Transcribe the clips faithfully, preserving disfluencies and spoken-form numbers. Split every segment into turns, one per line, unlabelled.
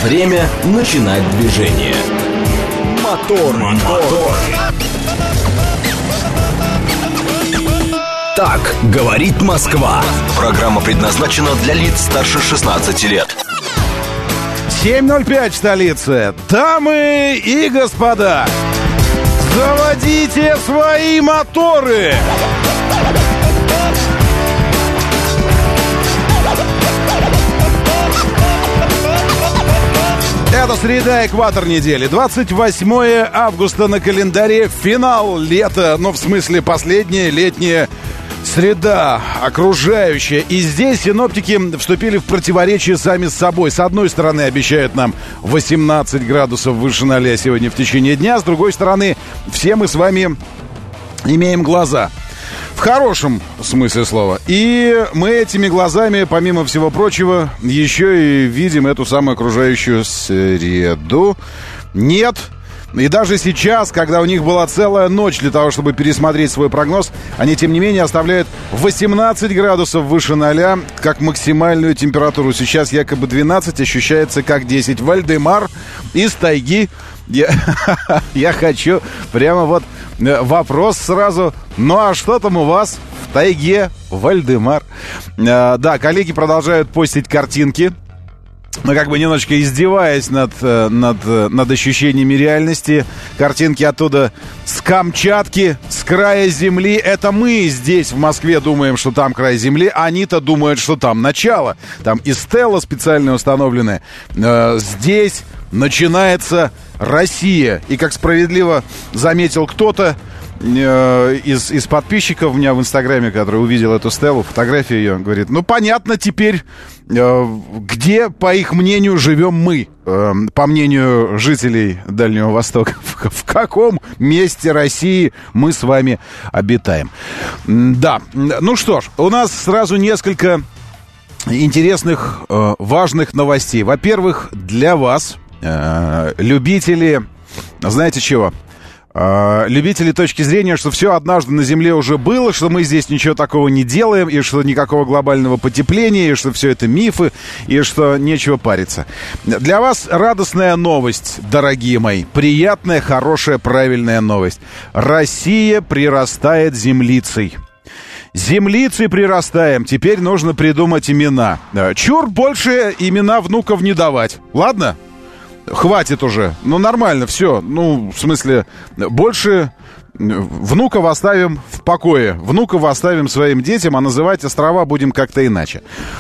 Время начинать движение. Мотор, мотор. Так говорит Москва. Программа предназначена для лиц старше шестнадцати лет.
семь ноль пять в столице. Дамы и господа, заводите свои моторы. Это среда, экватор недели. двадцать восьмое августа на календаре. Финал лета. Ну, в смысле, последняя летняя среда окружающая. И здесь синоптики вступили в противоречие сами с собой. С одной стороны, обещают нам восемнадцать градусов выше ноля сегодня в течение дня. С другой стороны, все мы с вами имеем глаза. В хорошем смысле слова. И мы этими глазами, помимо всего прочего, еще и видим эту самую окружающую среду. Нет. И даже сейчас, когда у них была целая ночь для того, чтобы пересмотреть свой прогноз, они, тем не менее, оставляют восемнадцать градусов выше ноля как максимальную температуру. Сейчас якобы двенадцать, ощущается как десять. Вальдемар из тайги. Я, я хочу прямо вот вопрос сразу. Ну а что там у вас в тайге, Вальдемар? А, да, коллеги продолжают постить картинки. Ну, как бы немножечко издеваясь над, над, над ощущениями реальности. Картинки оттуда с Камчатки, с края земли. Это мы здесь, в Москве, думаем, что там край земли. Они-то думают, что там начало. Там и стела специально установленная. Э, здесь начинается Россия. И, как справедливо заметил кто-то э, из, из подписчиков у меня в Инстаграме, который увидел эту стелу, фотографию ее, говорит, ну, понятно теперь, э, где, по их мнению, живем мы. Э, по мнению жителей Дальнего Востока. В, в каком месте России мы с вами обитаем. Да, ну что ж, у нас сразу несколько интересных, э, важных новостей. Во-первых, для вас... Любители, знаете чего? Любители точки зрения, что все однажды на Земле уже было, что мы здесь ничего такого не делаем, и что никакого глобального потепления, и что все это мифы, и что нечего париться. Для вас радостная новость, дорогие мои. Приятная, хорошая, правильная новость. Россия прирастает землицей. Землицей прирастаем. Теперь нужно придумать имена. Чур больше имена внуков не давать. Ладно? Хватит уже. Ну, нормально, все. Ну, в смысле, больше внуков оставим в покое. Внуков оставим своим детям, а называть острова будем как-то иначе.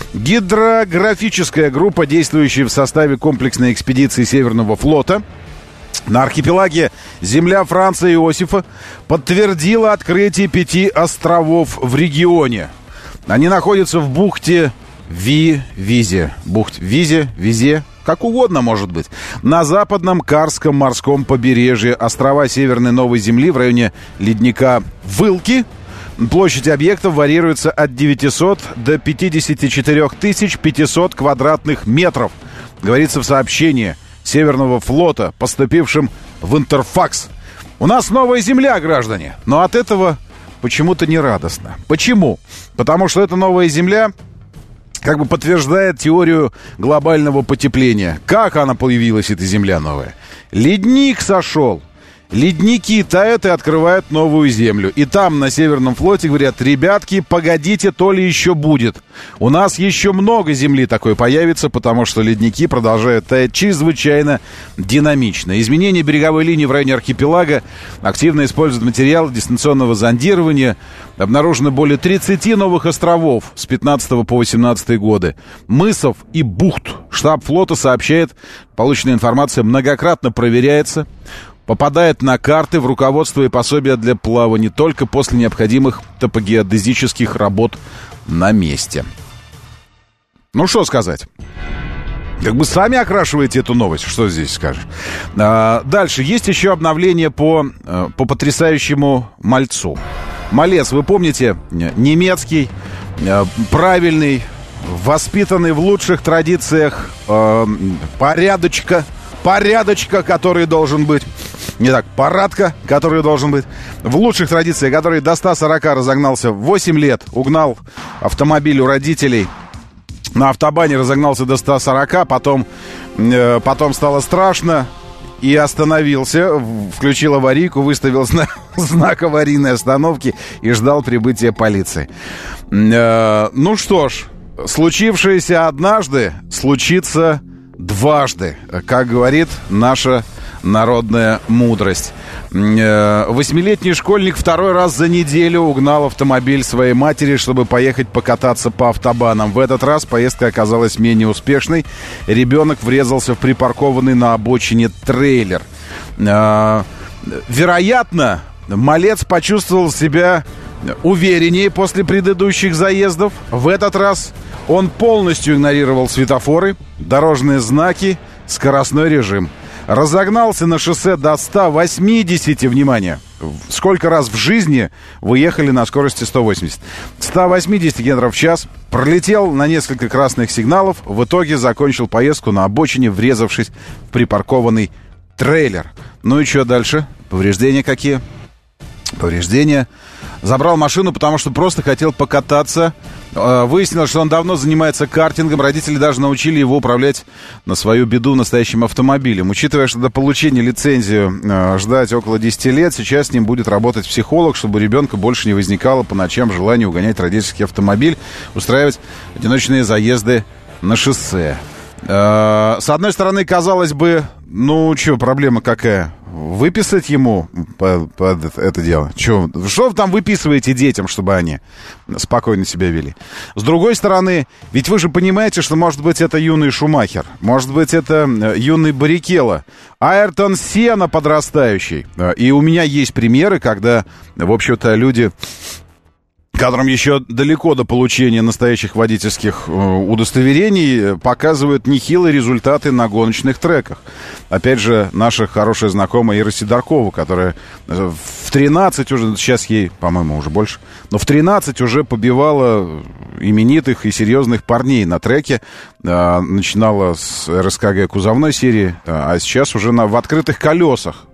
Гидрографическая группа, действующая в составе комплексной экспедиции Северного флота на архипелаге Земля Франца Иосифа, подтвердила открытие пяти островов в регионе. Они находятся в бухте Ви-Визе. Бухт Визе, Визе, как угодно может быть. На западном Карском морском побережье острова Северной Новой Земли в районе ледника Вылки. Площадь объектов варьируется от девятисот до пятидесяти четырёх тысяч пятисот квадратных метров. Говорится в сообщении Северного флота, поступившем в Интерфакс. У нас новая земля, граждане. Но от этого почему-то не радостно. Почему? Потому что эта новая земля как бы подтверждает теорию глобального потепления. Как она появилась, эта земля новая? Ледник сошел. Ледники тают и открывают новую землю. И там, на Северном флоте, говорят, ребятки, погодите, то ли еще будет. У нас еще много земли такой появится, потому что ледники продолжают таять чрезвычайно динамично. Изменение береговой линии в районе архипелага активно используют материалы дистанционного зондирования. Обнаружено более тридцати новых островов с пятнадцатого по восемнадцатый годы. Мысов и бухт. Штаб флота сообщает, полученная информация многократно проверяется, попадает на карты, в руководство и пособия для плавания только после необходимых топогеодезических работ на месте. Ну, что сказать? Как бы сами окрашиваете эту новость, что здесь скажешь. А, дальше. Есть еще обновление по, по потрясающему мальцу. Малец, вы помните, немецкий, правильный, воспитанный в лучших традициях э, порядочка, порядочка, который должен быть. Не так, парадка, который должен быть. В лучших традициях, который до ста сорока разогнался в восемь лет, угнал автомобиль у родителей на автобане разогнался до ста сорока, потом, э, потом стало страшно и остановился, включил аварийку, выставил знак, знак аварийной остановки и ждал прибытия полиции. Э, ну что ж, случившееся однажды случится дважды, как говорит наша народная мудрость. Восьмилетний школьник второй раз за неделю угнал автомобиль своей матери, чтобы поехать покататься по автобанам. В этот раз поездка оказалась менее успешной. Ребенок врезался в припаркованный на обочине трейлер. Вероятно, малец почувствовал себя увереннее после предыдущих заездов. В этот раз он полностью игнорировал светофоры, дорожные знаки, скоростной режим. Разогнался на шоссе до ста восьмидесяти, внимание, сколько раз в жизни вы ехали на скорости сто восемьдесят? сто восемьдесят км в час, пролетел на несколько красных сигналов, в итоге закончил поездку на обочине, врезавшись в припаркованный трейлер. Ну и что дальше? Повреждения какие? Повреждения. Забрал машину, потому что просто хотел покататься. Выяснилось, что он давно занимается картингом. Родители даже научили его управлять на свою беду настоящим автомобилем. Учитывая, что до получения лицензии ждать около десяти лет, сейчас с ним будет работать психолог, чтобы у ребенка больше не возникало по ночам желания угонять родительский автомобиль, устраивать одиночные заезды на шоссе. С одной стороны, казалось бы, ну, что, проблема какая? Выписать ему под, под это дело? Че, что вы там выписываете детям, чтобы они спокойно себя вели? С другой стороны, ведь вы же понимаете, что, может быть, это юный Шумахер, может быть, это юный Баррикелло, Айртон Сенна подрастающий. И у меня есть примеры, когда, в общем-то, люди, которым еще далеко до получения настоящих водительских э, удостоверений, показывают нехилые результаты на гоночных треках. Опять же, наша хорошая знакомая Ира Сидоркова, которая в тринадцать уже, сейчас ей, по-моему, уже больше, но в тринадцать уже побивала именитых и серьезных парней на треке. Э, начинала с эр эс ка гэ кузовной серии, а сейчас уже на, в открытых колесах.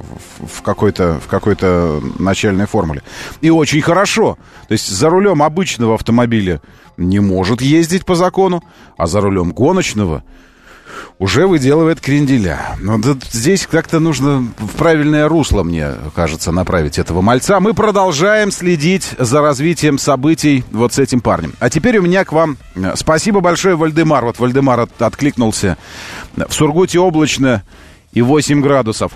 В какой-то, в какой-то начальной формуле. И очень хорошо. То есть за рулем обычного автомобиля не может ездить по закону, а за рулем гоночного уже выделывает кренделя. Но здесь как-то нужно в правильное русло, мне кажется, направить этого мальца. Мы продолжаем следить за развитием событий вот с этим парнем. А теперь у меня к вам спасибо большое, Вальдемар. Вот Вальдемар от, откликнулся. В Сургуте облачно и восемь градусов.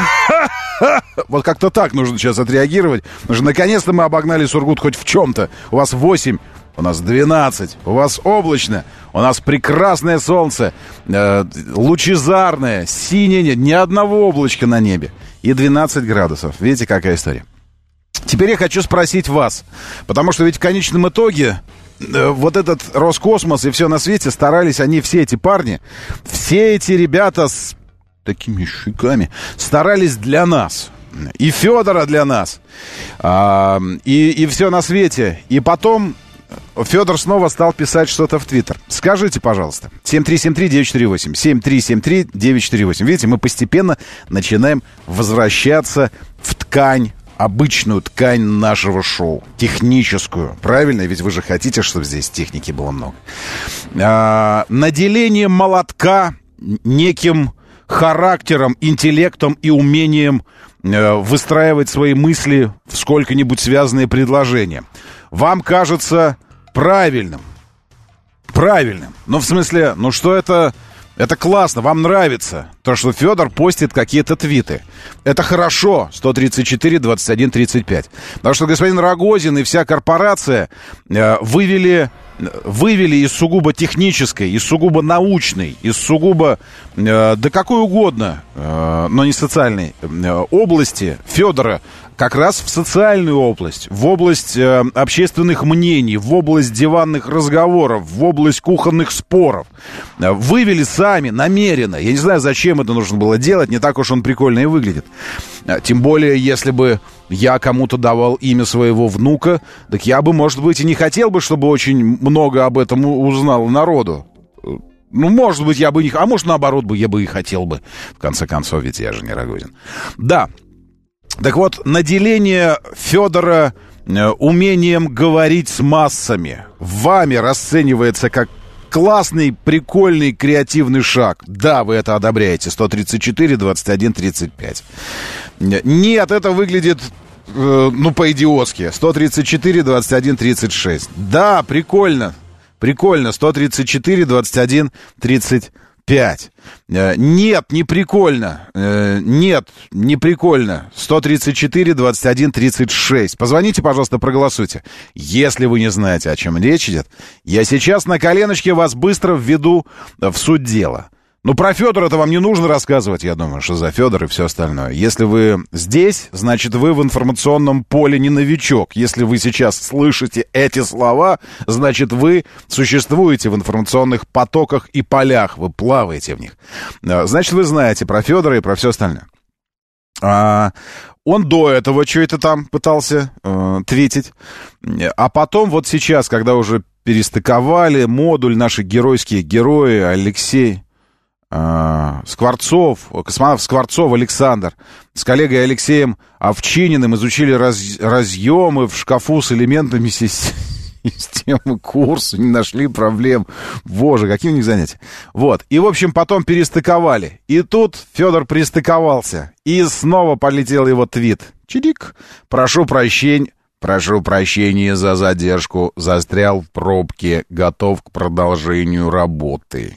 Вот как-то так нужно сейчас отреагировать. Потому что наконец-то мы обогнали Сургут хоть в чем-то. У вас восемь, у нас двенадцать, у вас облачно, у нас прекрасное солнце, э, лучезарное, синее, ни одного облачка на небе. И двенадцать градусов. Видите, какая история? Теперь я хочу спросить вас, потому что ведь в конечном итоге э, вот этот Роскосмос и все на свете старались, они все эти парни, все эти ребята с такими щеками старались для нас. И Федора для нас. А, и, и все на свете. И потом Федор снова стал писать что-то в Твиттер. Скажите, пожалуйста. семь три семь три девять четыре восемь. семь три семь три девять четыре восемь. Видите, мы постепенно начинаем возвращаться в ткань, обычную ткань нашего шоу. Техническую. Правильно? Ведь вы же хотите, чтобы здесь техники было много. А, наделение молотка неким характером, интеллектом и умением э, выстраивать свои мысли в сколько-нибудь связанные предложения. Вам кажется правильным. Правильным. Ну, в смысле, ну что это... Это классно, вам нравится то, что Федор постит какие-то твиты. Это хорошо, сто тридцать четыре двадцать один тридцать пять. Потому что господин Рогозин и вся корпорация э, вывели, вывели из сугубо технической, из сугубо научной, из сугубо, э, да какой угодно, э, но не социальной э, области Федора как раз в социальную область, в область э, общественных мнений, в область диванных разговоров, в область кухонных споров. Э, вывели сами, намеренно. Я не знаю, зачем это нужно было делать, не так уж он прикольно и выглядит. Э, тем более, если бы я кому-то давал имя своего внука, так я бы, может быть, и не хотел бы, чтобы очень много об этом узнало народу. Ну, может быть, я бы не... А может, наоборот, бы я бы и хотел бы. В конце концов, ведь я же не Рогозин. Да. Так вот, наделение Федора э, умением говорить с массами вами расценивается как классный, прикольный, креативный шаг. Да, вы это одобряете. сто тридцать четыре двадцать один тридцать пять. Нет, это выглядит, э, ну, по-идиотски. сто тридцать четыре двадцать один тридцать шесть. Да, прикольно. Прикольно. сто тридцать четыре двадцать один тридцать пять. Нет, не прикольно. Нет, не прикольно. сто тридцать четыре двадцать один тридцать шесть. Позвоните, пожалуйста, проголосуйте. Если вы не знаете, о чем речь идет, я сейчас на коленочке вас быстро введу в суть дела. Ну, про Федора-то вам не нужно рассказывать, я думаю, что за Федор и все остальное. Если вы здесь, значит, вы в информационном поле не новичок. Если вы сейчас слышите эти слова, значит, вы существуете в информационных потоках и полях, вы плаваете в них. Значит, вы знаете про Федора и про все остальное. А, он до этого что-то там пытался э, твитить. А потом вот сейчас, когда уже перестыковали модуль, наши геройские герои, Алексей... Скворцов, космонавт Скворцов Александр с коллегой Алексеем Овчининым изучили раз, разъемы в шкафу с элементами системы курса, не нашли проблем. Боже, какие у них занятия. Вот, и, в общем, потом перестыковали. И тут Федор пристыковался. И снова полетел его твит. Чирик. Прошу прощения. Прошу прощения за задержку. Застрял в пробке. Готов к продолжению работы.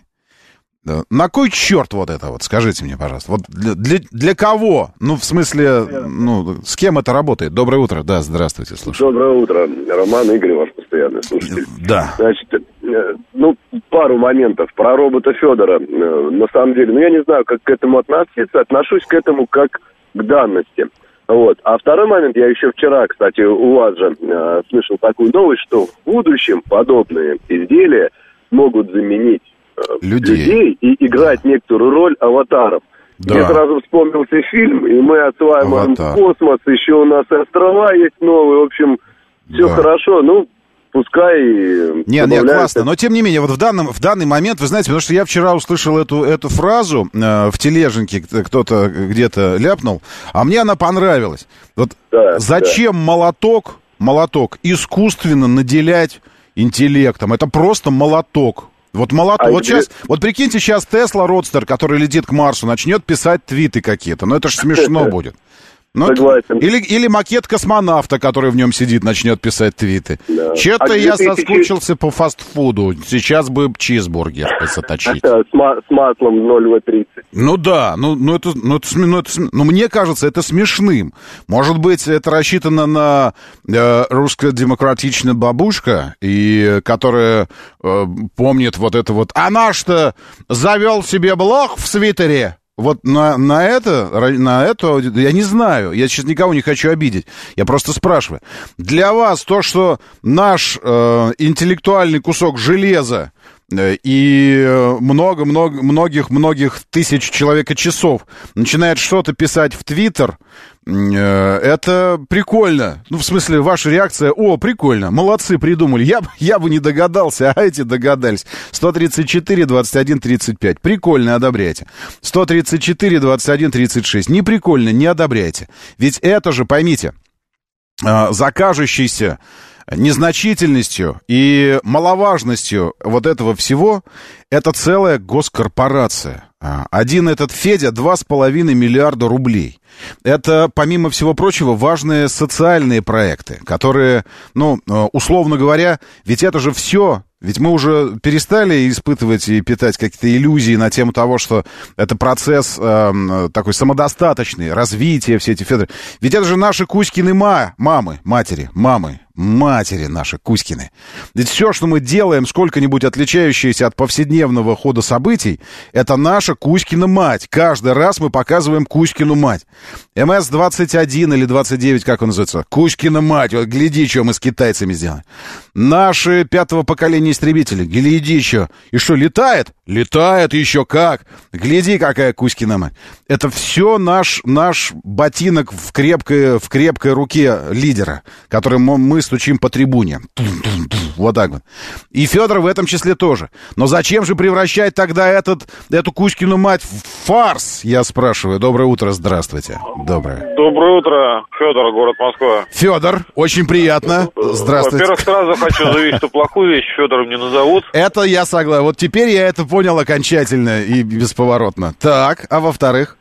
На кой черт вот это вот? Скажите мне, пожалуйста. Вот для, для, для кого? Ну, в смысле, ну, с кем это работает? Доброе утро. Да, здравствуйте, слушаю.
Доброе утро. Роман Игорь, ваш постоянный слушатель.
Да.
Значит, ну, пару моментов про робота Федора. На самом деле, ну, я не знаю, как к этому относиться. Отношусь к этому как к данности. Вот. А второй момент, я еще вчера, кстати, у вас же э, слышал такую новость, что в будущем подобные изделия могут заменить людей. людей и играть некоторую роль аватаров. Да. Мне сразу вспомнился фильм, и мы осваиваем Аватар. Космос, еще у нас острова есть новые, в общем, все да. хорошо, ну, пускай...
Нет, нет, классно, но тем не менее, вот в, данном, в данный момент, вы знаете, потому что я вчера услышал эту, эту фразу э, в тележеньке, кто-то где-то ляпнул, а мне она понравилась. Вот да, зачем да. молоток, молоток искусственно наделять интеллектом? Это просто молоток. Вот молоток. А вот сейчас, вот прикиньте, сейчас Тесла Родстер, который летит к Марсу, начнет писать твиты какие-то. Ну, это же смешно будет. Ну,
Согласен.
Или, или макет космонавта, который в нем сидит, начнет писать твиты. Да. Че-то а я соскучился по фастфуду. Сейчас бы чизбургер заточить.
С, с маслом ноль вэ тридцать.
Ну да, ну, ну, это, ну, это, ну, это, ну мне кажется, это смешным. Может быть, это рассчитано на э, русско-демократичную бабушка, и, которая э, помнит вот это вот. А наш-то завел себе блог в свитере. Вот на, на это, на это, я не знаю, я сейчас никого не хочу обидеть, я просто спрашиваю. Для вас то, что наш э, интеллектуальный кусок железа э, и много-много, многих-многих тысяч человека-часов начинает что-то писать в Твиттер, э, это прикольно. Ну, в смысле, ваша реакция: о, прикольно, молодцы, придумали. Я, я бы не догадался, а эти догадались. сто тридцать четыре двадцать один тридцать пять. Прикольно, одобряйте. сто тридцать четыре двадцать один тридцать шесть. Не прикольно, не одобряйте. Ведь это же, поймите, э, за кажущейся незначительностью и маловажностью вот этого всего это целая госкорпорация. Один этот Федя два с половиной миллиарда рублей. Это, помимо всего прочего, важные социальные проекты, которые, ну, условно говоря, ведь это же все... Ведь мы уже перестали испытывать и питать какие-то иллюзии на тему того, что это процесс э, такой самодостаточный, развитие, все эти Федоры. Ведь это же наши Кузькины ма- мамы, матери, мамы, матери наши Кузькины. Ведь все, что мы делаем, сколько-нибудь отличающееся от повседневного хода событий, это наша Кузькина мать. Каждый раз мы показываем Кузькину мать. эм эс двадцать один или двадцать девять, как он называется? Кузькина мать. Вот гляди, что мы с китайцами сделали. Наши пятого поколения истребители. Гляди, что. И что, летает? Летает еще как. Гляди, какая Кузькина мать. Это все наш, наш ботинок в крепкой, в крепкой руке лидера, которым мы стучим по трибуне. Вот так вот. И Федор в этом числе тоже. Но зачем же превращать тогда этот, эту Кузькину мать в фарс, я спрашиваю. Доброе утро, здравствуйте. Доброе.
Доброе утро, Федор, город Москва.
Федор, очень приятно. Здравствуйте.
Во-первых, сразу хочу заявить, что плохую вещь Федором не назовут.
Это я согласен. Вот теперь я это понял окончательно и бесповоротно. Так, а во-вторых?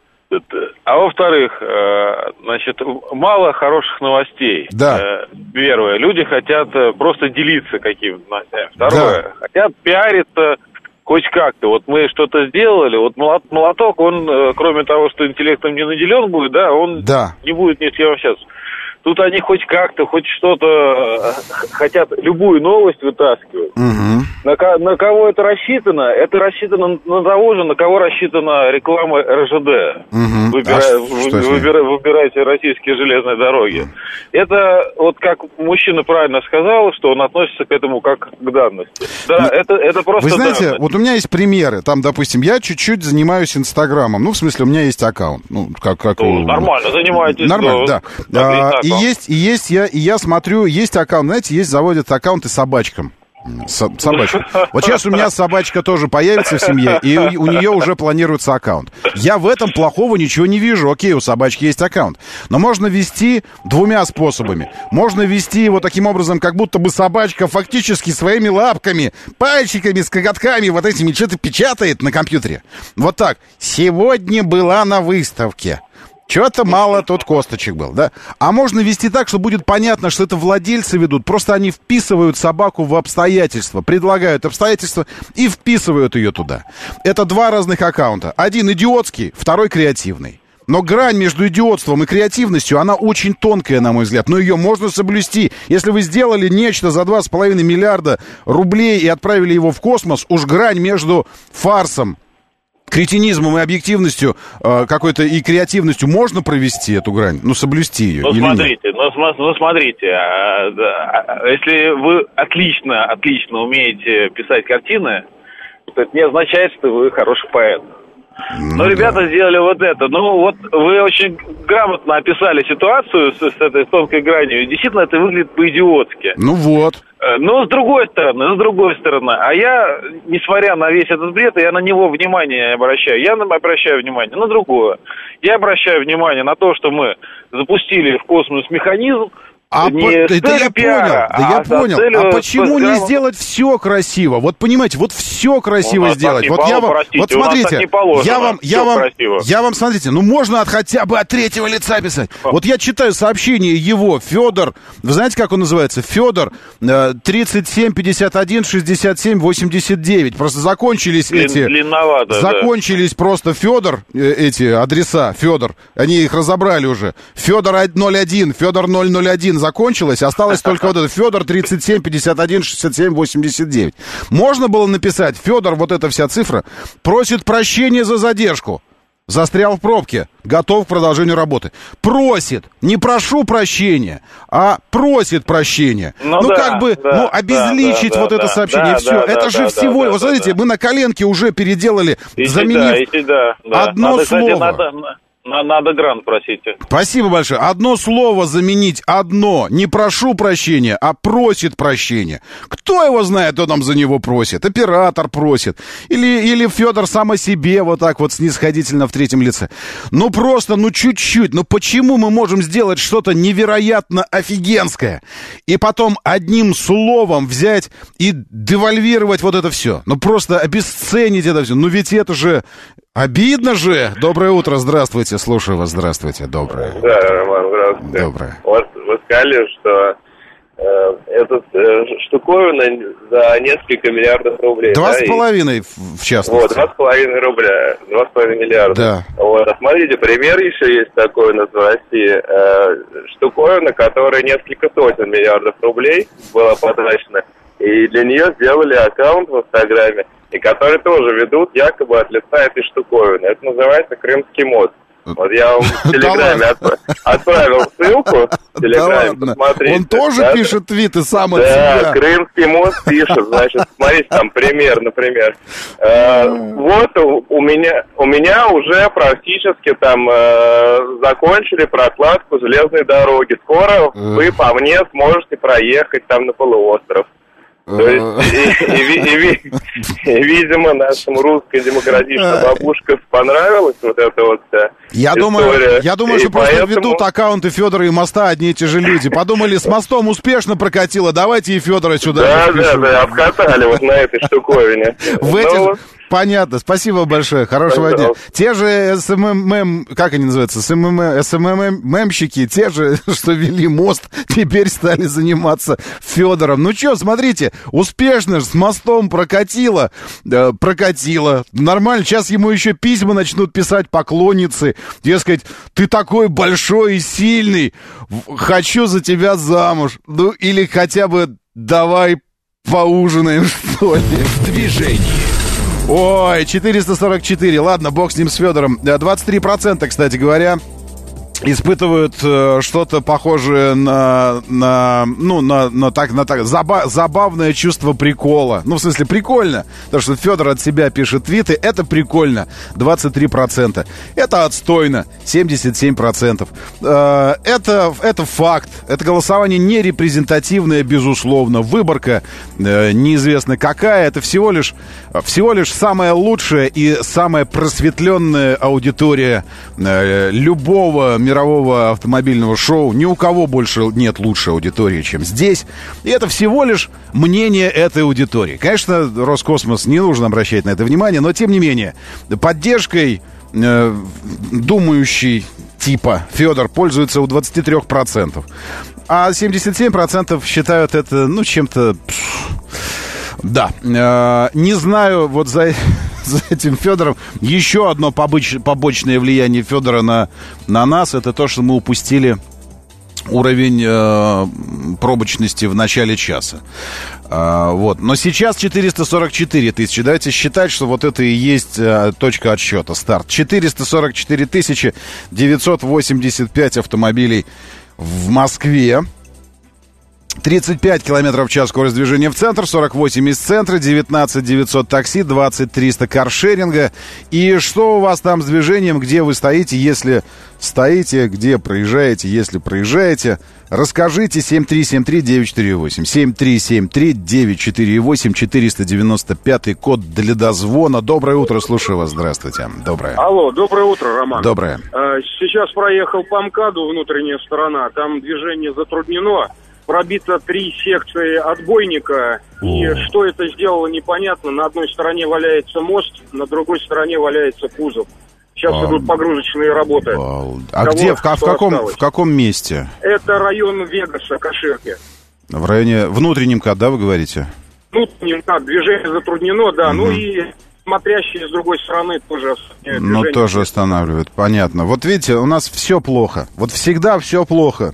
А во-вторых, значит, мало хороших новостей.
Да.
Первое, люди хотят просто делиться какими-то новостями. Второе, да. хотят пиариться хоть как-то. Вот мы что-то сделали, вот молоток, он, кроме того, что интеллектом не наделен будет, да, он да. не будет ни с кем общаться. Тут они хоть как-то, хоть что-то хотят, любую новость вытаскивать. Угу. На, на кого это рассчитано? Это рассчитано на того же, на кого рассчитана реклама эр жэ дэ. Угу. Выбира, а вы, выбира, выбирайте российские железные дороги. Угу. Это, вот как мужчина правильно сказал, что он относится к этому как к данности. Да, ну, это, это просто
Вы знаете,
данность.
Вот у меня есть примеры. Там, допустим, я чуть-чуть занимаюсь Инстаграмом. Ну, в смысле, у меня есть аккаунт. Ну, как, как
ну,
у...
Нормально, занимаетесь.
Нормально, да. да. А, и есть, и есть, я, и я смотрю, есть аккаунт, знаете, есть, заводят аккаунты собачкам. С, собачка. Вот сейчас у меня собачка тоже появится в семье, и у, у нее уже планируется аккаунт. Я в этом плохого ничего не вижу. Окей, у собачки есть аккаунт. Но можно вести двумя способами. Можно вести его таким образом, как будто бы собачка фактически своими лапками, пальчиками, с коготками вот этими что-то печатает на компьютере. Вот так. Сегодня была на выставке. Чего-то мало тут косточек был, да? А можно вести так, что будет понятно, что это владельцы ведут. Просто они вписывают собаку в обстоятельства, предлагают обстоятельства и вписывают ее туда. Это два разных аккаунта. Один идиотский, второй креативный. Но грань между идиотством и креативностью, она очень тонкая, на мой взгляд. Но ее можно соблюсти. Если вы сделали нечто за два с половиной миллиарда рублей и отправили его в космос, уж грань между фарсом, кретинизмом и объективностью э, какой-то и креативностью можно провести эту грань? Ну, соблюсти ее?
Ну, смотрите, ну, ну, смотрите, а, а, если вы отлично, отлично умеете писать картины, то это не означает, что вы хороший поэт. Ну, Но ребята да. сделали вот это. Ну, вот вы очень грамотно описали ситуацию с, с этой тонкой гранью. И действительно, это выглядит по-идиотски.
Ну вот.
Но с другой стороны, с другой стороны, а я, несмотря на весь этот бред, я на него внимание обращаю. Я обращаю внимание на другое. Я обращаю внимание на то, что мы запустили в космос механизм.
А не по... да я пиара, понял, да а я понял. А почему не сделать все красиво? Вот понимаете, вот все красиво сделать. Вот я вам, простите, вот смотрите, я вам, я вам, красиво. я вам, смотрите, ну можно от хотя бы от третьего лица писать. Вот я читаю сообщение его, Федор, вы знаете, как он называется? Федор тридцать семь пятьдесят один шестьдесят семь восемьдесят девять. Просто закончились Длин, эти,
длинновато,
закончились да. просто Федор эти адреса, Федор, они их разобрали уже. Федор ноль один, Федор ноль ноль один. Закончилось, осталось только вот это Федор тридцать семь пятьдесят один шестьдесят семь восемьдесят девять. Можно было написать, Федор, вот эта вся цифра, просит прощения за задержку. Застрял в пробке, готов к продолжению работы. Просит, не прошу прощения, а просит прощения. Ну, ну да, как бы, да, ну, обезличить да, да, вот да, это сообщение, да, все. Да, это да, же да, всего, да, вот да, смотрите, да. мы на коленке уже переделали, и заменив и да, да. одно надо, слово. Кстати, надо... Надо грант, просите. Спасибо большое. Одно слово заменить, одно. Не прошу прощения, а просит прощения. Кто его знает, кто там за него просит? Оператор просит. Или, или Федор сам о себе вот так вот снисходительно в третьем лице. Ну просто, ну чуть-чуть. Ну почему мы можем сделать что-то невероятно офигенское и потом одним словом взять и девальвировать вот это все? Ну просто обесценить это все. Ну ведь это же... Обидно же! Доброе утро, здравствуйте, слушаю вас, здравствуйте, доброе.
Да, Роман, здравствуйте.
Доброе.
Вот вы сказали, что э, эта э, штуковина за несколько миллиардов рублей.
Два
да,
с половиной, и... в частности.
Вот, два с половиной рубля, два с половиной миллиарда.
Да.
Вот, а смотрите, пример еще есть такой у нас в России. Э, штуковина, которая несколько сотен миллиардов рублей была потрачена, и для нее сделали аккаунт в Инстаграме, и которые тоже ведут якобы от лица этой штуковины. Это называется Крымский мост. Вот я вам в Телеграме отправ... отправил ссылку. В Телеграме, посмотрите.
Он тоже да? пишет твиты сам от
да,
себя.
Да, Крымский мост пишет, значит, смотрите, там пример, например. Э, вот у, у, меня, у меня уже практически там э, закончили прокладку железной дороги. Скоро вы по мне сможете проехать там на полуостров. То есть, и, и, и, и, и, видимо, нашим русской демократичной бабушкам понравилась вот эта вот
я
история.
Думаю, я думаю, что
поэтому...
просто ведут аккаунты Федора и Моста одни и те же люди. Подумали, с Мостом успешно прокатило, давайте и Федора сюда.
Да, да, да, обкатали вот на этой штуковине.
В эти... Понятно, спасибо большое, хорошего дня. Те же СММ, как они называются, СММ-мемщики, те же, что вели мост, теперь стали заниматься Федором. Ну что, смотрите, успешно же с Мостом прокатило, э, прокатило, нормально, сейчас ему еще письма начнут писать поклонницы, дескать, ты такой большой и сильный, хочу за тебя замуж, ну или хотя бы давай поужинаем, что ли.
В движении.
Ой, четыреста сорок четыре. Ладно, бог с ним, с Федором. двадцать три процента, кстати говоря, испытывают э, что-то похожее на, на ну, на, на так, на так, заба- забавное чувство прикола. Ну, в смысле, прикольно. То, что Федор от себя пишет твиты, это прикольно. двадцать три процента. Это отстойно. семьдесят семь процентов. Э, это, это факт. Это голосование не репрезентативное, безусловно. Выборка э, неизвестно какая. Это всего лишь, всего лишь самая лучшая и самая просветленная аудитория э, любого мирового автомобильного шоу. Ни у кого больше нет лучшей аудитории, чем здесь. И это всего лишь мнение этой аудитории. Конечно, Роскосмос не нужно обращать на это внимание, но тем не менее, поддержкой э, думающий типа Федор пользуется у двадцати трёх процентов. А семьдесят семь процентов считают это, ну, чем-то... Да, э, не знаю, вот за, за этим Федором еще одно побоч, побочное влияние Федора на, на нас, это то, что мы упустили уровень э, пробочности в начале часа. Э, вот. Но сейчас четыреста сорок четыре тысячи. Давайте считать, что вот это и есть э, точка отсчета, старт. четыреста сорок четыре тысячи девятьсот восемьдесят пять автомобилей в Москве. тридцать пять километров в час скорость движения в центр, сорок восемь из центра, девятнадцать девятьсот такси, двадцать триста каршеринга. И что у вас там с движением, где вы стоите, если стоите, где проезжаете, если проезжаете? Расскажите. Семь три семь три девять четыре восемь. семь три семь три девять четыре восемь. четыреста девяносто пятый код для дозвона. Доброе утро, слушаю вас. Здравствуйте. Доброе.
Алло, доброе утро, Роман.
Доброе.
Сейчас проехал по МКАДу, внутренняя сторона. Там движение затруднено. Пробито три секции отбойника. О. И что это сделало, непонятно. На одной стороне валяется мост, на другой стороне валяется кузов. Сейчас а, идут погрузочные работы.
А, а где, в, в, каком, в каком месте?
Это район Вегаса, Каширки.
В районе, внутреннем МКАД, да, вы говорите?
Внутреннем МКАД, движение затруднено, да. Угу. Ну и смотрящие с другой стороны тоже
ну, тоже останавливают, понятно. Вот видите, у нас все плохо. Вот всегда все плохо.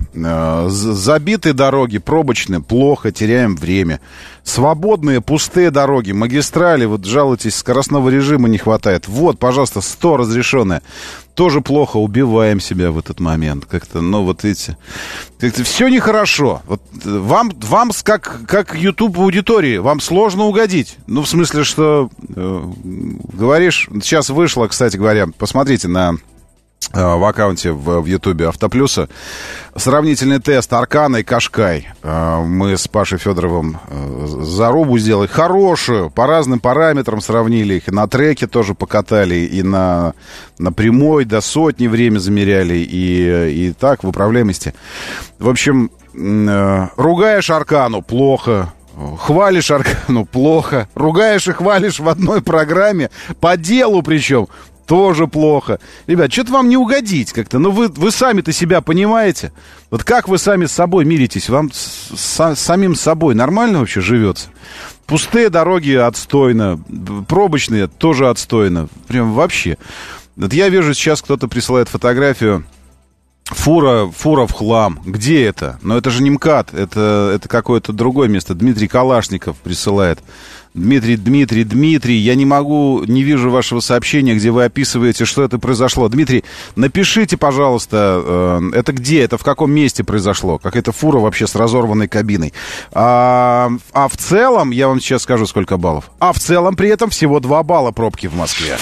Забитые дороги, пробочные, плохо, теряем время. Свободные, пустые дороги, магистрали, вот жалуетесь, скоростного режима не хватает. Вот, пожалуйста, сто разрешенное. Тоже плохо, убиваем себя в этот момент. Как-то, ну, вот видите, как-то все нехорошо. Вот вам, вам как, как YouTube аудитории, вам сложно угодить. Ну, в смысле, что э, говоришь, сейчас вышло, кстати говоря, посмотрите на э, в аккаунте в, в YouTube Автоплюса сравнительный тест Аркана и Кашкай. Э, мы с Пашей Федоровым э, зарубу сделали хорошую, по разным параметрам сравнили их. И на треке тоже покатали, и на, на прямой до сотни время замеряли, и, и так в управляемости. В общем, э, ругаешь Аркану — плохо. Хвалишь Аркану — плохо. Ругаешь и хвалишь в одной программе, по делу причем, тоже плохо. Ребят, что-то вам не угодить как-то. Ну, вы, вы сами-то себя понимаете. Вот как вы сами с собой миритесь? Вам с, с, с самим собой нормально вообще живется? Пустые дороги — отстойно. Пробочные — тоже отстойно. Прям вообще. Вот я вижу, сейчас кто-то присылает фотографию. Фура, фура в хлам. Где это? Но это же не МКАД, это, это какое-то другое место. Дмитрий Калашников присылает. Дмитрий, Дмитрий, Дмитрий, я не могу, не вижу вашего сообщения, где вы описываете, что это произошло. Дмитрий, напишите, пожалуйста, э, это где, это в каком месте произошло? Какая-то фура вообще с разорванной кабиной. А, а в целом, я вам сейчас скажу, сколько баллов. А в целом при этом всего два балла пробки в Москве.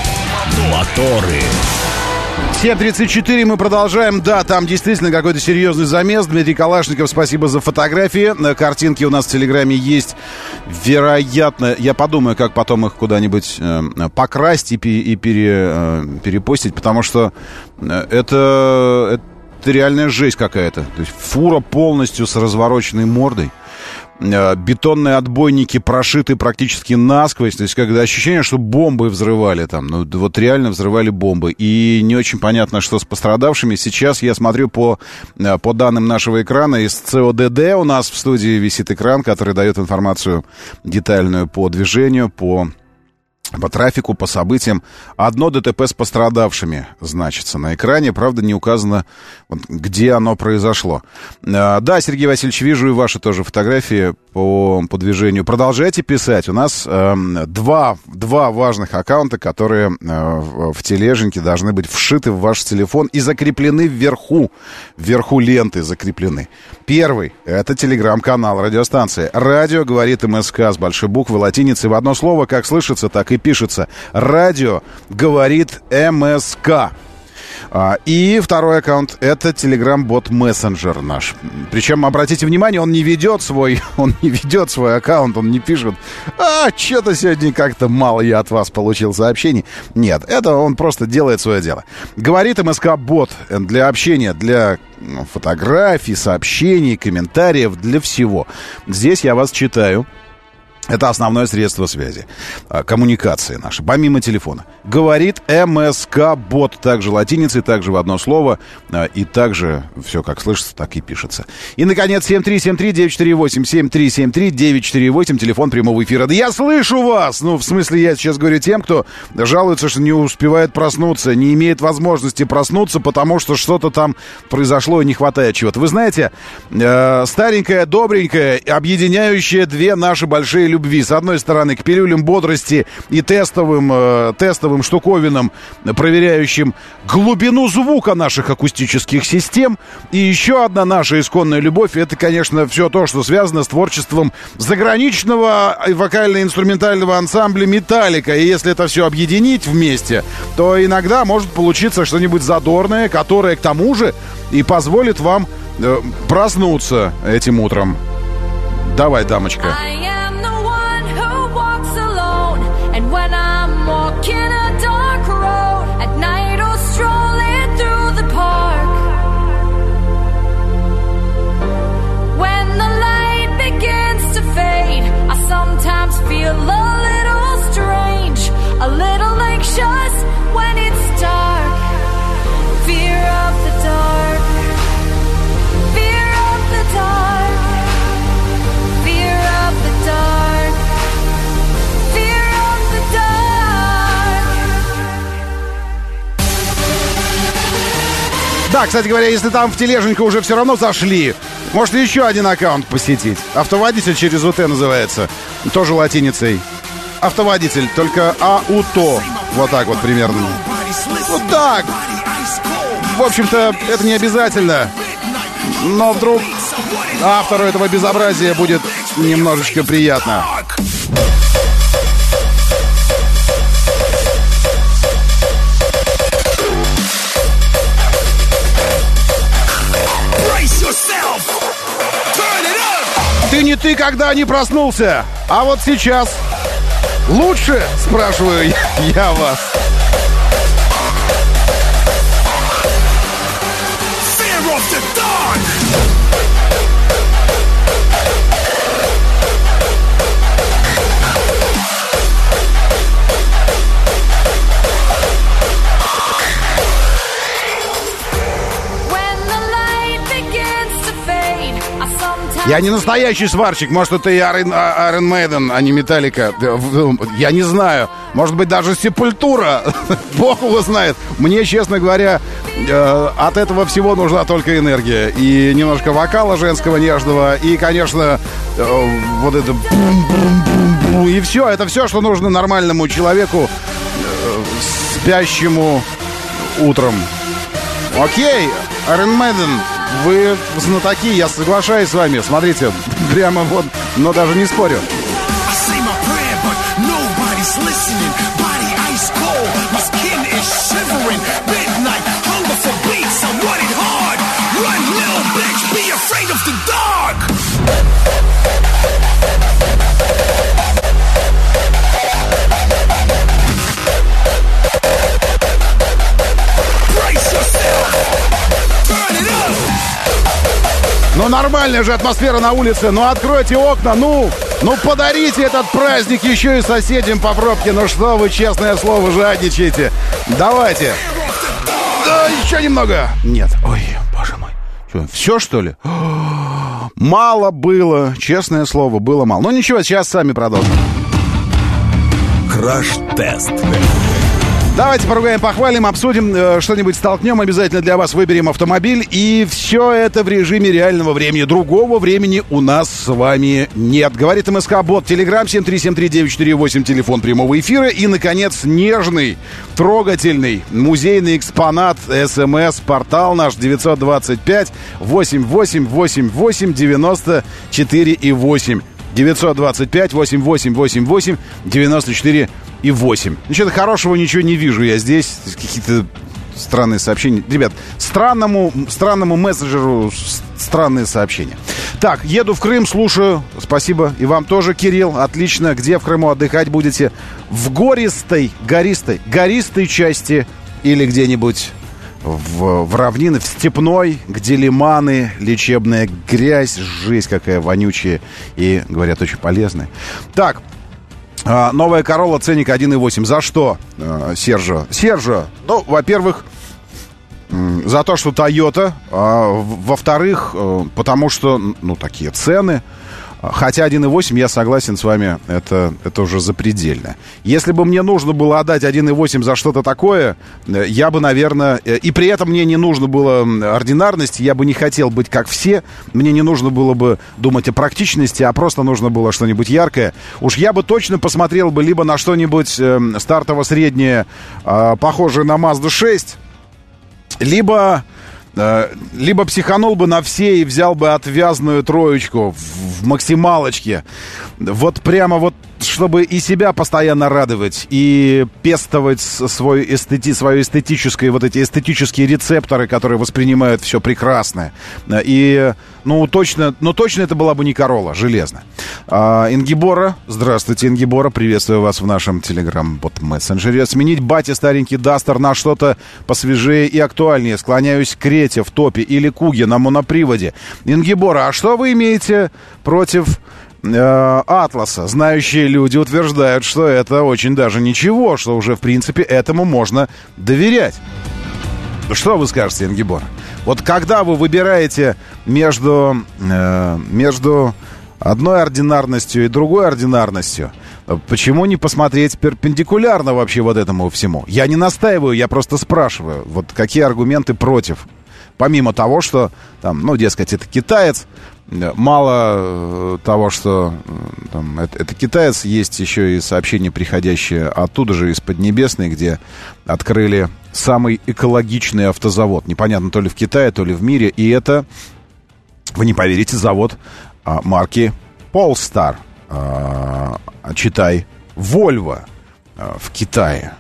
Моторы.
семь тридцать четыре, мы продолжаем. Да, там действительно какой-то серьезный замес. Дмитрий Калашников, спасибо за фотографии. Картинки у нас в Телеграме есть. Вероятно, я подумаю, как потом их куда-нибудь э, покрасить и, и пере, э, перепостить, потому что это, это реальная жесть какая-то. То есть фура полностью с развороченной мордой. Бетонные отбойники прошиты практически насквозь. То есть, когда ощущение, что бомбы взрывали там. Ну, вот реально взрывали бомбы. И не очень понятно, что с пострадавшими. Сейчас я смотрю по, по данным нашего экрана. Из ЦОДД у нас в студии висит экран, который дает информацию детальную по движению, по... по трафику, по событиям. Одно ДТП с пострадавшими значится на экране. Правда, не указано, где оно произошло. Да, Сергей Васильевич, вижу и ваши тоже фотографии по, по движению. Продолжайте писать. У нас э, два, два важных аккаунта, которые э, в, в тележеньке должны быть вшиты в ваш телефон и закреплены вверху. Вверху ленты закреплены. Первый — это телеграм-канал радиостанции. Радио говорит МСК с большой буквы латиницы в одно слово, как слышится, так и пишется. Радио говорит МСК. И второй аккаунт — это Telegram-бот мессенджер наш. Причем, обратите внимание, он не ведет свой, он не ведет свой аккаунт, он не пишет: а, что-то сегодня как-то мало я от вас получил сообщений. Нет, это он просто делает свое дело. Говорит МСК-бот для общения, для фотографий, сообщений, комментариев, для всего. Здесь я вас читаю. Это основное средство связи, коммуникации наши, помимо телефона. Говорит МСК-бот, также латиницей, также в одно слово, и также все как слышится, так и пишется. И, наконец, семь три семь три девять четыре восемь, семь три семь три девять четыре восемь, телефон прямого эфира. Да я слышу вас! Ну, в смысле, я сейчас говорю тем, кто жалуется, что не успевает проснуться, не имеет возможности проснуться, потому что что-то там произошло и не хватает чего-то. Вы знаете, э, старенькая, добренькая, объединяющая две наши большие любви. С одной стороны, к пилюлям бодрости и тестовым, э, тестовым штуковинам, проверяющим глубину звука наших акустических систем. И еще одна наша исконная любовь — это, конечно, все то, что связано с творчеством заграничного вокально-инструментального ансамбля «Металлика». И если это все объединить вместе, то иногда может получиться что-нибудь задорное, которое, к тому же, и позволит вам э, проснуться этим утром. Давай, дамочка.
When I'm walking a dark road at night or strolling through the park, when the light begins to fade, I sometimes feel a little strange, a little anxious when it's dark. Fear of the dark, fear of the dark, fear of the dark.
Да, кстати говоря, если там в тележеньку уже все равно зашли, может еще один аккаунт посетить. Автоводитель через УТ называется. Тоже латиницей. Автоводитель, только АУТО. Вот так вот примерно. Вот так. В общем-то, это не обязательно. Но вдруг автору этого безобразия будет немножечко приятно. Ты не ты, когда не проснулся. А вот сейчас лучше, спрашиваю я вас. Я не настоящий сварщик. Может, это и Iron, Iron Maiden, а не Металлика. Я не знаю. Может быть, даже Сепультура. Бог его знает. Мне, честно говоря, от этого всего нужна только энергия. И немножко вокала женского нежного. И, конечно, вот это... И все. Это все, что нужно нормальному человеку, спящему утром. Окей, Iron Maiden, вы знатоки, я соглашаюсь с вами. Смотрите, прямо вот, но даже не спорю. Ну, нормальная же атмосфера на улице. Ну, откройте окна, ну, ну, подарите этот праздник еще и соседям по пробке. Ну, что вы, честное слово, жадничаете. Давайте. Да, еще немного. Нет, ой, боже мой. Что, все, что ли? Мало было, честное слово, было мало. Ну, ничего, сейчас сами продолжим.
Краш-тест.
Давайте поругаем, похвалим, обсудим, э, что-нибудь столкнем, обязательно для вас выберем автомобиль. И все это в режиме реального времени. Другого времени у нас с вами нет. Говорит МСК-бот, Телеграм семь три семь три девять четыре восемь, телефон прямого эфира. И, наконец, нежный, трогательный, музейный экспонат СМС, портал наш девятьсот двадцать пять восемь восемь восемь восемь девяносто четыре и восемь. девятьсот двадцать пять восемь восемь восемь восемь девяносто четыре и восемь. Ничего хорошего ничего не вижу я здесь. Какие-то странные сообщения. Ребят, странному, странному мессенджеру странные сообщения. Так, еду в Крым, слушаю. Спасибо. И вам тоже, Кирилл. Отлично. Где в Крыму отдыхать будете? В гористой, гористой, гористой части или где-нибудь в, в равнине, в степной, где лиманы, лечебная грязь, жесть какая вонючая и, говорят, очень полезная. Так, новая Королла, ценник один и восемь. За что, Сержо? Сержо, ну, во-первых, за то, что Toyota. Во-вторых, потому что, ну, такие цены. Хотя один и восемь, я согласен с вами, это, это уже запредельно. Если бы мне нужно было отдать один и восемь за что-то такое, я бы, наверное... И при этом мне не нужно было ординарности, я бы не хотел быть как все. Мне не нужно было бы думать о практичности, а просто нужно было что-нибудь яркое. Уж я бы точно посмотрел бы либо на что-нибудь э, стартово-среднее, э, похожее на Mazda шесть, либо... Либо психанул бы на все и взял бы отвязную троечку в, в максималочке. Вот прямо вот, чтобы и себя постоянно радовать, и пестовать свой эстети, свое эстетическое, вот эти эстетические рецепторы, которые воспринимают все прекрасное. И, ну, точно, ну, точно это была бы не Королла, железно. А, Ингибора, здравствуйте, Ингибора, приветствую вас в нашем телеграм-бот-мессенджере. Сменить бате старенький Дастер на что-то посвежее и актуальнее. Склоняюсь к Крете в топе или Куге на моноприводе. Ингибора, а что вы имеете против... Атласа? Знающие люди утверждают, что это очень даже ничего, что уже, в принципе, этому можно доверять. Что вы скажете, Ингибор? Вот когда вы выбираете между, э, между одной ординарностью и другой ординарностью, почему не посмотреть перпендикулярно вообще вот этому всему? Я не настаиваю, я просто спрашиваю, вот какие аргументы против? Помимо того, что, там, ну, дескать, это китаец, мало того, что там, это, это китаец, есть еще и сообщения, приходящие оттуда же, из Поднебесной, где открыли самый экологичный автозавод. Непонятно, то ли в Китае, то ли в мире. И это, вы не поверите, завод а, марки Polestar. А, читай, Volvo а, в Китае.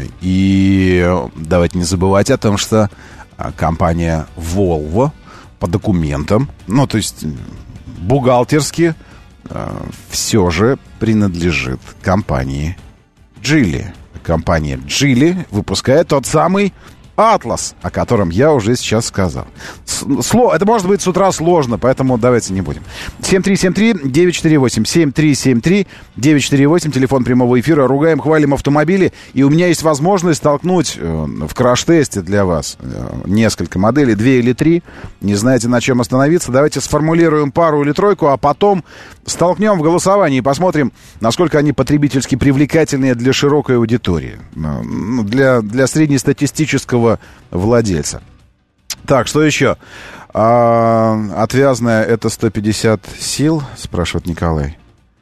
И давайте не забывать о том, что а, компания Volvo по документам, ну, то есть бухгалтерски э, все же принадлежит компании Geely. Компания Geely выпускает тот самый Атлас, о котором я уже сейчас сказал. Сло... Это может быть с утра сложно, поэтому давайте не будем. семь три семь три девять четыре восемь, семь три семь три девять четыре восемь, телефон прямого эфира. Ругаем, хвалим автомобили. И у меня есть возможность столкнуть э, в краш-тесте для вас э, несколько моделей, две или три. Не знаете, на чем остановиться? Давайте сформулируем пару или тройку, а потом столкнем в голосовании и посмотрим, насколько они потребительски привлекательные для широкой аудитории, э, для, для среднестатистического владельца. Так, что еще? А, отвязная — это сто пятьдесят сил, спрашивает Николай.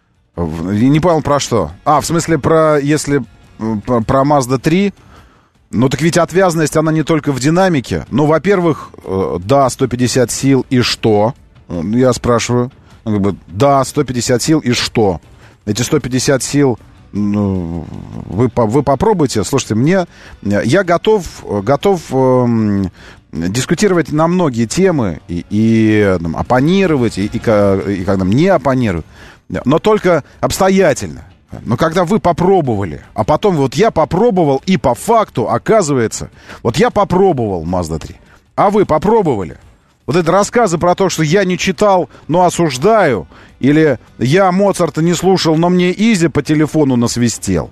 Не понял, про что? А, в смысле, про, если про, про Mazda три. Ну, так ведь отвязность, она не только в динамике. Ну, во-первых, да, сто пятьдесят сил, и что? Я спрашиваю. Как бы, да, сто пятьдесят сил, и что? Эти сто пятьдесят сил... Ну, вы, вы попробуйте. Слушайте, мне... Я готов, готов э, дискутировать на многие темы и, и там, оппонировать, и, и, и когда не оппонировать, но только обстоятельно. Но когда вы попробовали, а потом вот я попробовал, и по факту оказывается, вот я попробовал Mazda три, а вы попробовали. Вот это рассказы про то, что я не читал, но осуждаю, или я Моцарта не слушал, но мне Изи по телефону насвистел.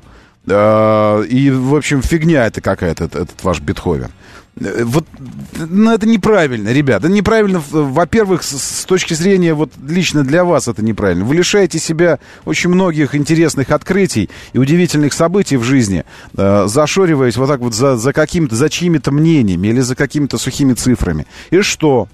И, в общем, фигня это какая-то, этот ваш Бетховен. Вот, ну, это неправильно, ребят. Это неправильно, во-первых, с, с точки зрения, вот лично для вас это неправильно. Вы лишаете себя очень многих интересных открытий и удивительных событий в жизни, э, зашориваясь вот так вот за, за какими-то, за чьими-то мнениями или за какими-то сухими цифрами. И что?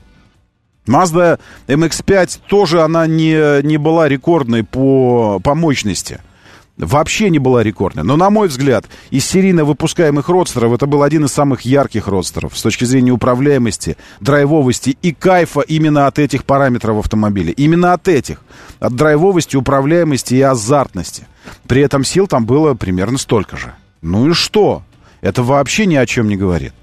Mazda эм икс пять тоже, она не, не была рекордной по, по мощности. Вообще не была рекордной. Но, на мой взгляд, из серийно выпускаемых родстеров это был один из самых ярких родстеров с точки зрения управляемости, драйвовости и кайфа именно от этих параметров автомобиля. Именно от этих. От драйвовости, управляемости и азартности. При этом сил там было примерно столько же. Ну и что? Это вообще ни о чем не говорит.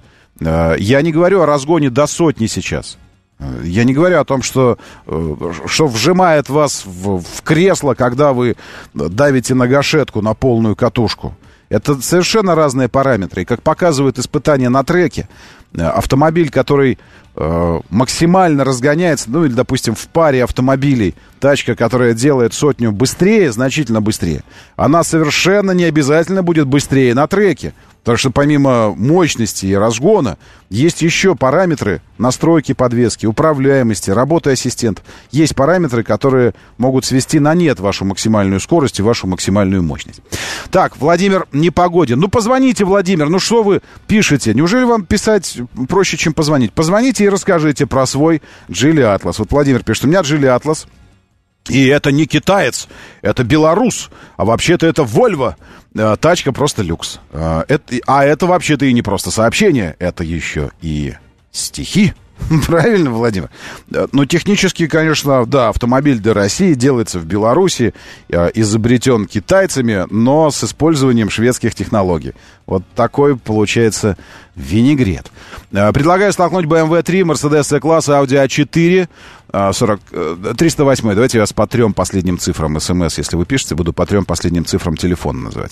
Я не говорю о разгоне до сотни сейчас. Я не говорю о том, что, что вжимает вас в, в кресло, когда вы давите на гашетку, на полную катушку. Это совершенно разные параметры. И как показывают испытания на треке, автомобиль, который э, максимально разгоняется, ну или, допустим, в паре автомобилей, тачка, которая делает сотню быстрее, значительно быстрее, она совершенно не обязательно будет быстрее на треке. Потому что помимо мощности и разгона есть еще параметры настройки подвески, управляемости, работы ассистентов. Есть параметры, которые могут свести на нет вашу максимальную скорость и вашу максимальную мощность. Так, Владимир Непогодин. Ну, позвоните, Владимир. Ну, что вы пишете? Неужели вам писать проще, чем позвонить? Позвоните и расскажите про свой Geely Atlas. Вот Владимир пишет, у меня Geely Atlas. И это не китаец, это белорус, а вообще-то это Volvo. Тачка просто люкс. Это, а это вообще-то и не просто сообщение, это еще и стихи. Правильно, Владимир? Ну, технически, конечно, да, автомобиль для России делается в Беларуси, изобретен китайцами, но с использованием шведских технологий. Вот такой получается винегрет. Предлагаю столкнуть бэ эм вэ три, Mercedes E-класса, Audi а четыре, сорок, триста восемь. Давайте я вас по трем последним цифрам смс, если вы пишете, буду по трем последним цифрам телефона называть.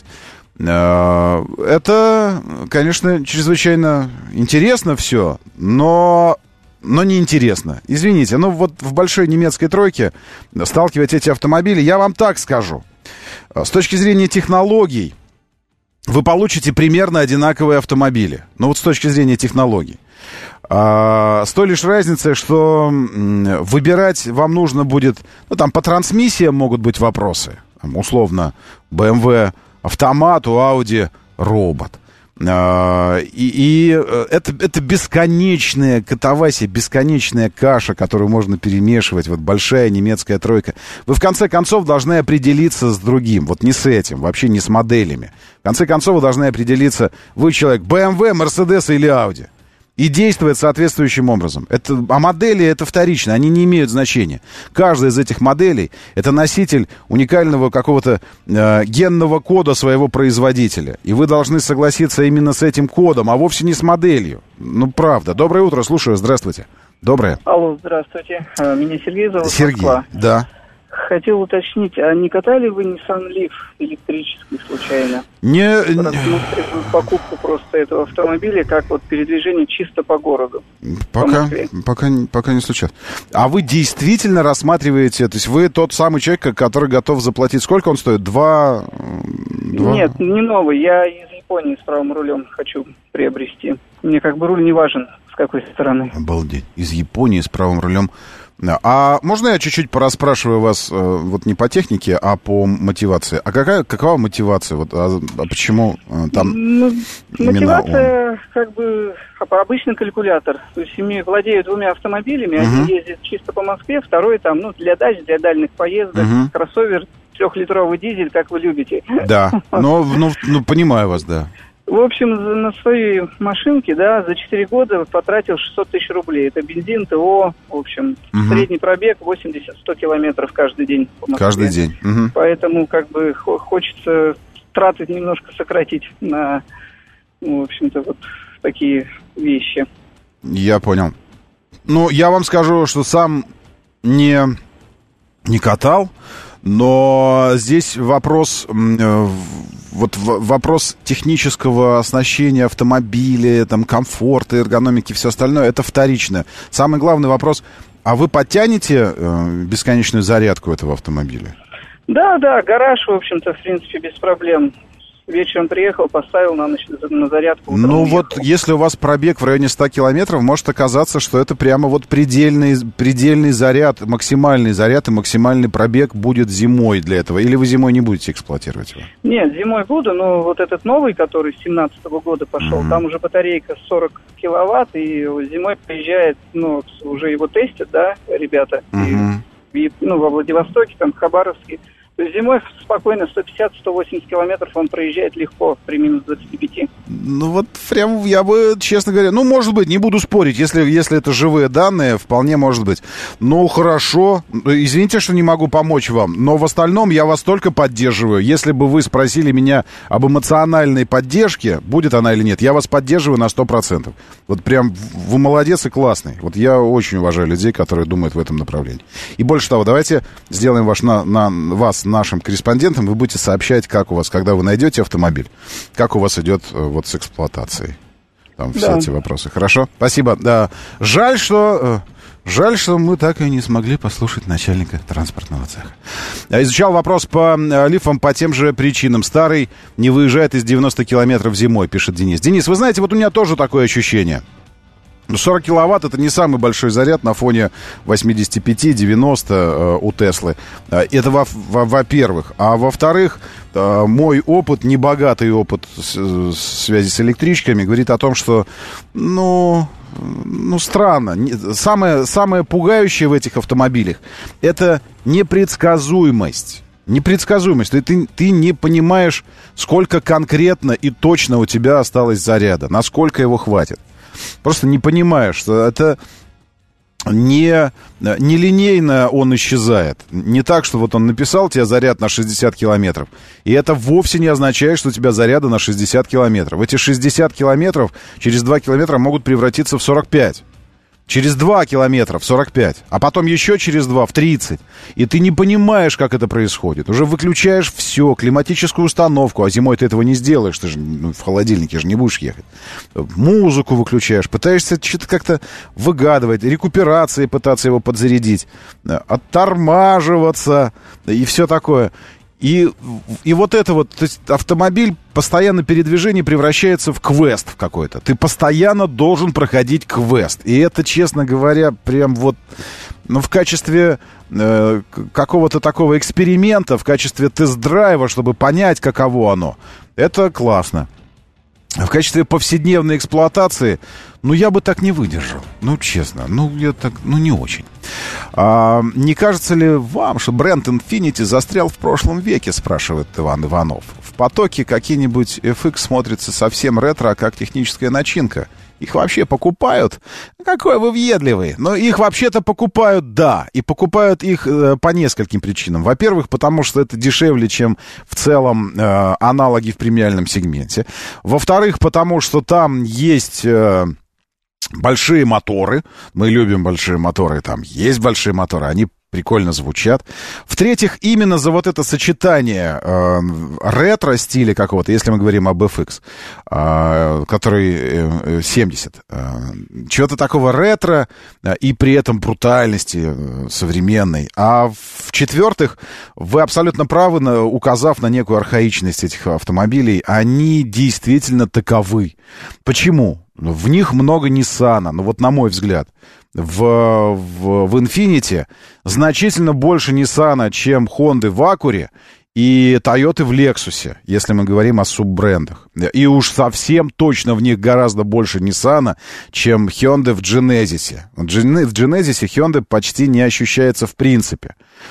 Это, конечно, чрезвычайно интересно все, но... но неинтересно. Извините, но вот в большой немецкой тройке сталкивать эти автомобили, я вам так скажу. С точки зрения технологий, вы получите примерно одинаковые автомобили. Ну вот с точки зрения технологий. А, с той лишь разницей, что выбирать вам нужно будет... Ну там по трансмиссиям могут быть вопросы. Там, условно, бэ эм вэ автомат, у Audi робот. Uh, и, и это, это бесконечная катавасия, бесконечная каша, которую можно перемешивать, вот большая немецкая тройка. Вы в конце концов должны определиться с другим, вот не с этим, вообще не с моделями. В конце концов вы должны определиться, вы человек бэ эм вэ, Mercedes или Audi. И действует соответствующим образом. Это, а модели это вторично, они не имеют значения. Каждая из этих моделей это носитель уникального какого-то э, генного кода своего производителя. И вы должны согласиться именно с этим кодом, а вовсе не с моделью. Ну, правда. Доброе утро, слушаю, здравствуйте. Доброе.
Алло, здравствуйте. Меня Сергей зовут.
Сергей,
Москва.
да.
хотел уточнить, а не катали вы Nissan Leaf электрический случайно?
Не...
Рассматриваю покупку просто этого автомобиля как вот передвижение чисто по городу.
Пока, по пока, пока не случалось. А вы действительно рассматриваете, то есть вы тот самый человек, который готов заплатить, сколько он стоит? Два... Два...
Нет, не новый, я из Японии с правым рулем хочу приобрести. Мне как бы руль не важен, с какой стороны.
Обалдеть, из Японии с правым рулем. А можно я чуть-чуть пораспрашиваю вас, вот не по технике, а по мотивации? А какая, какова мотивация? Вот, а, а почему там
ну, мотивация,
он?
как бы, обычный калькулятор. То есть семья владеют двумя автомобилями, uh-huh. один ездит чисто по Москве, второй там, ну, для дач, для дальних поездок, uh-huh. кроссовер, трехлитровый дизель, как вы любите.
Да, ну, ну, ну, понимаю вас, да.
В общем, на своей машинке, да, за четыре года потратил шестьсот тысяч рублей. Это бензин, ТО, в общем, угу. средний пробег восемьдесят-сто километров каждый день по Москве.
Каждый день. Угу.
Поэтому, как бы, хочется траты немножко сократить на, ну, в общем-то, вот такие вещи. Я понял.
Ну, я вам скажу, что сам не, не катал, но здесь вопрос... Э, Вот вопрос технического оснащения автомобиля, там, комфорта, эргономики, все остальное, это вторичное. Самый главный вопрос, а вы подтянете э, бесконечную зарядку этого автомобиля?
Да, да, гараж, в общем-то, в принципе, без проблем. Вечером приехал, поставил на ночь на зарядку.
Ну
уехал.
Вот, если у вас пробег в районе ста километров, может оказаться, что это прямо вот предельный, предельный заряд, максимальный заряд и максимальный пробег будет зимой для этого. Или вы зимой не будете эксплуатировать его?
Нет, зимой буду, но вот этот новый, который с семнадцатого года пошел, mm-hmm. там уже батарейка сорок киловатт, и зимой приезжает, ну, уже его тестят, да, ребята, mm-hmm. и, и, ну, во Владивостоке, там, в Хабаровске. То есть зимой спокойно сто пятьдесят - сто восемьдесят километров он проезжает легко при минус двадцати пяти.
Ну вот прям я бы, честно говоря, ну может быть, не буду спорить, если, если это живые данные, вполне может быть. Ну хорошо, извините, что не могу помочь вам, но в остальном я вас только поддерживаю. Если бы вы спросили меня об эмоциональной поддержке, будет она или нет, я вас поддерживаю на сто процентов. Вот прям вы молодец и классный. Вот я очень уважаю людей, которые думают в этом направлении. И больше того, давайте сделаем ваш, на, на, вас нашим корреспондентам, вы будете сообщать, как у вас, когда вы найдете автомобиль, как у вас идет вот с эксплуатацией. Там все да. эти вопросы. Хорошо? Спасибо. Да. Жаль, что... Жаль, что мы так и не смогли послушать начальника транспортного цеха. Изучал вопрос по лифам по тем же причинам. Старый не выезжает из девяноста километров зимой, пишет Денис. Денис, вы знаете, вот у меня тоже такое ощущение. сорок киловатт — это не самый большой заряд на фоне восемьдесят пять - девяносто э, у Теслы. Это во- во- во-первых. А во-вторых, э, мой опыт, небогатый опыт с, с связи с электричками, говорит о том, что, ну... Ну, странно. Самое, самое пугающее в этих автомобилях — это непредсказуемость. Непредсказуемость. Ты, ты, ты не понимаешь, сколько конкретно и точно у тебя осталось заряда, насколько его хватит. Просто не понимаешь, что это не, не линейно он исчезает. Не так, что вот он написал тебе заряд на шестьдесят километров, и это вовсе не означает, что у тебя заряда на шестьдесят километров. Эти шестьдесят километров через два километра могут превратиться в сорок пять. Через два километра в сорок пять, а потом еще через два в тридцать. И ты не понимаешь, как это происходит. Уже выключаешь все, климатическую установку, а зимой ты этого не сделаешь, ты же ну, в холодильнике же не будешь ехать. Музыку выключаешь, пытаешься что-то как-то выгадывать, рекуперацией пытаться его подзарядить, оттормаживаться и все такое. И, и вот это вот, то есть автомобиль постоянно передвижение превращается в квест в какой-то. Ты постоянно должен проходить квест. И это, честно говоря, прям вот, ну, в качестве э, какого-то такого эксперимента, в качестве тест-драйва, чтобы понять, каково оно, это классно. В качестве повседневной эксплуатации, ну, я бы так не выдержал. Ну, честно, ну, я так, ну, не очень. А, не кажется ли вам, что бренд Infiniti застрял в прошлом веке, спрашивает Иван Иванов. В потоке какие-нибудь эф икс смотрятся совсем ретро, как техническая начинка. Их вообще покупают? Какой вы въедливый. Но их вообще-то покупают, да. И покупают их э, по нескольким причинам. Во-первых, потому что это дешевле, чем в целом э, аналоги в премиальном сегменте. Во-вторых, потому что там есть... Э, большие моторы, мы любим большие моторы, там есть большие моторы, они прикольно звучат. В-третьих, именно за вот это сочетание э, ретро-стиля какого-то, если мы говорим об эф икс, э, который э, семьдесят, э, чего-то такого ретро э, и при этом брутальности э, современной. А в-четвертых, вы абсолютно правы, на, указав на некую архаичность этих автомобилей, они действительно таковы. Почему? В них много Ниссана, ну вот на мой взгляд. В, в, в Infiniti значительно больше Ниссана, чем Хонды в Акуре и Тойоты в Лексусе, если мы говорим о суббрендах. И уж совсем точно в них гораздо больше Ниссана, чем Hyundai в Genesis'е. В Genesis'е Hyundai почти не ощущается в принципе.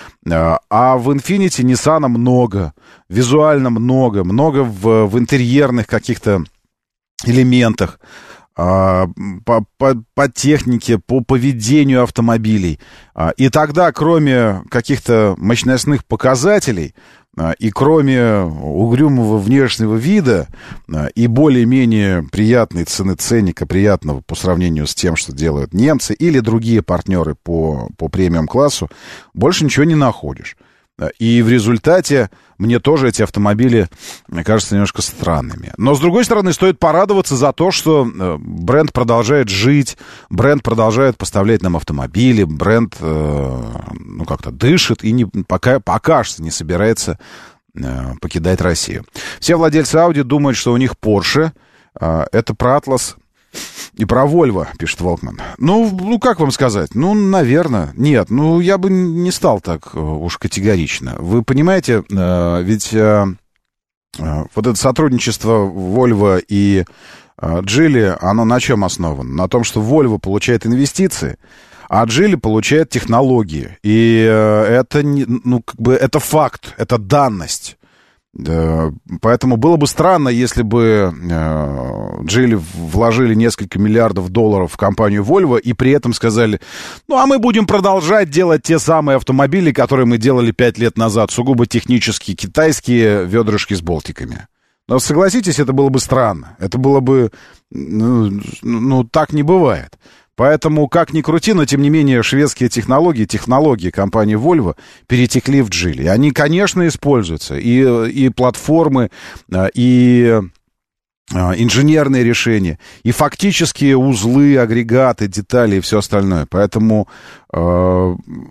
А в Infiniti Ниссана много, визуально много, много в, в интерьерных каких-то элементах. По, по, по технике, по поведению автомобилей. И тогда, кроме каких-то мощностных показателей и кроме угрюмого внешнего вида и более-менее приятной цены ценника, приятного по сравнению с тем, что делают немцы или другие партнеры по, по премиум-классу, больше ничего не находишь. И в результате мне тоже эти автомобили, мне кажется, немножко странными. Но, с другой стороны, стоит порадоваться за то, что бренд продолжает жить, бренд продолжает поставлять нам автомобили, бренд, ну, как-то дышит и не, пока, пока что не собирается покидать Россию. Все владельцы Audi думают, что у них Porsche. Это про Atlas и про Volvo, пишет Волкман. Ну, ну, как вам сказать? Ну, наверное. Нет, ну, я бы не стал так уж категорично. Вы понимаете, ведь вот это сотрудничество Volvo и Geely, оно на чем основано? На том, что Volvo получает инвестиции, а Geely получает технологии. И это, ну, как бы, это факт, это данность. Поэтому было бы странно, если бы Geely вложили несколько миллиардов долларов в компанию Volvo и при этом сказали: ну, а мы будем продолжать делать те самые автомобили, которые мы делали пять лет назад, сугубо технические, китайские ведрышки с болтиками. Но согласитесь, это было бы странно. Это было бы... Ну, ну так не бывает. Поэтому, как ни крути, но, тем не менее, шведские технологии, технологии компании Volvo перетекли в Geely. Они, конечно, используются. И, и платформы, и инженерные решения, и фактические узлы, агрегаты, детали и все остальное. Поэтому э,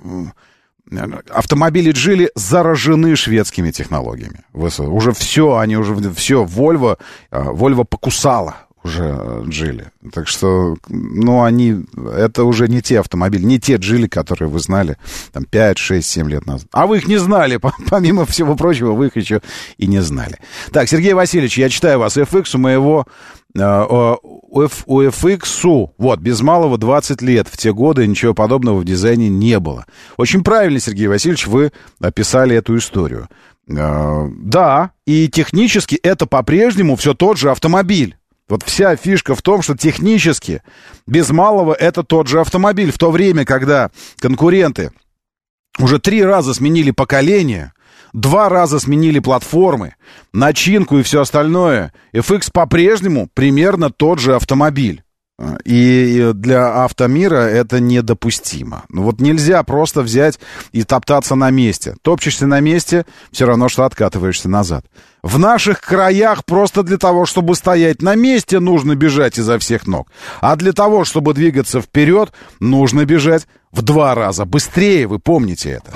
автомобили Geely заражены шведскими технологиями. Уже все, они уже все, Volvo, Volvo покусала уже Geely. Так что, ну, они, это уже не те автомобили, не те Geely, которые вы знали там пять, шесть, семь лет назад. А вы их не знали, помимо всего прочего, вы их еще и не знали. Так, Сергей Васильевич, я читаю вас. эф икс у моего, у эф икс, вот, без малого двадцать лет. В те годы ничего подобного в дизайне не было. Очень правильно, Сергей Васильевич, вы описали эту историю. Да, и технически это по-прежнему все тот же автомобиль. Вот вся фишка в том, что технически без малого это тот же автомобиль. В то время, когда конкуренты уже три раза сменили поколение, два раза сменили платформы, начинку и все остальное, эф икс по-прежнему примерно тот же автомобиль. И для автомира это недопустимо. Ну вот нельзя просто взять и топтаться на месте. Топчешься на месте, все равно, что откатываешься назад. В наших краях просто для того, чтобы стоять на месте, нужно бежать изо всех ног. А для того, чтобы двигаться вперед, нужно бежать в два раза быстрее, вы помните это.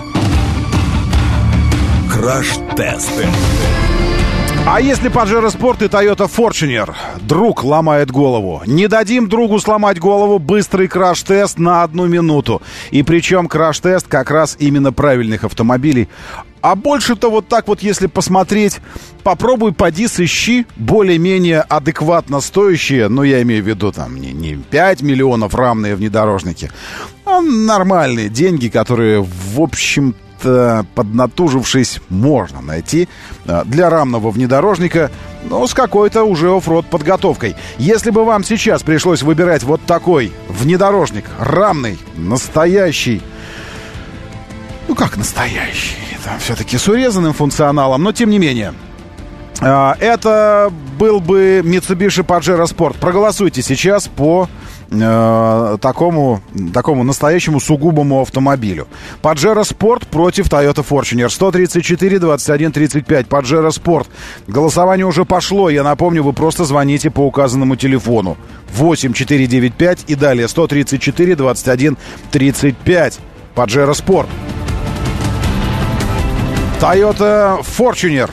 Краш-тесты.
А если Pajero Sport и Toyota Fortuner? Друг ломает голову. Не дадим другу сломать голову. Быстрый краш-тест на одну минуту. И причем краш-тест как раз именно правильных автомобилей. А больше-то вот так вот, если посмотреть, попробуй поди сыщи более-менее адекватно стоящие, ну, я имею в виду там не, не пять миллионов рамные внедорожники, а нормальные деньги, которые, в общем поднатужившись, можно найти для рамного внедорожника, но с какой-то уже оффроуд подготовкой. Если бы вам сейчас пришлось выбирать вот такой внедорожник, рамный, настоящий, ну как настоящий, там все-таки с урезанным функционалом, но тем не менее, это был бы Mitsubishi Pajero Sport. Проголосуйте сейчас по э, такому, такому настоящему сугубому автомобилю. Pajero Sport против Toyota Fortuner. сто тридцать четыре двадцать один тридцать пять. Pajero Sport. Голосование уже пошло. Я напомню, вы просто звоните по указанному телефону. восемь четыре девять пять и далее сто тридцать четыре двадцать один тридцать пять. Pajero Sport. Toyota Fortuner.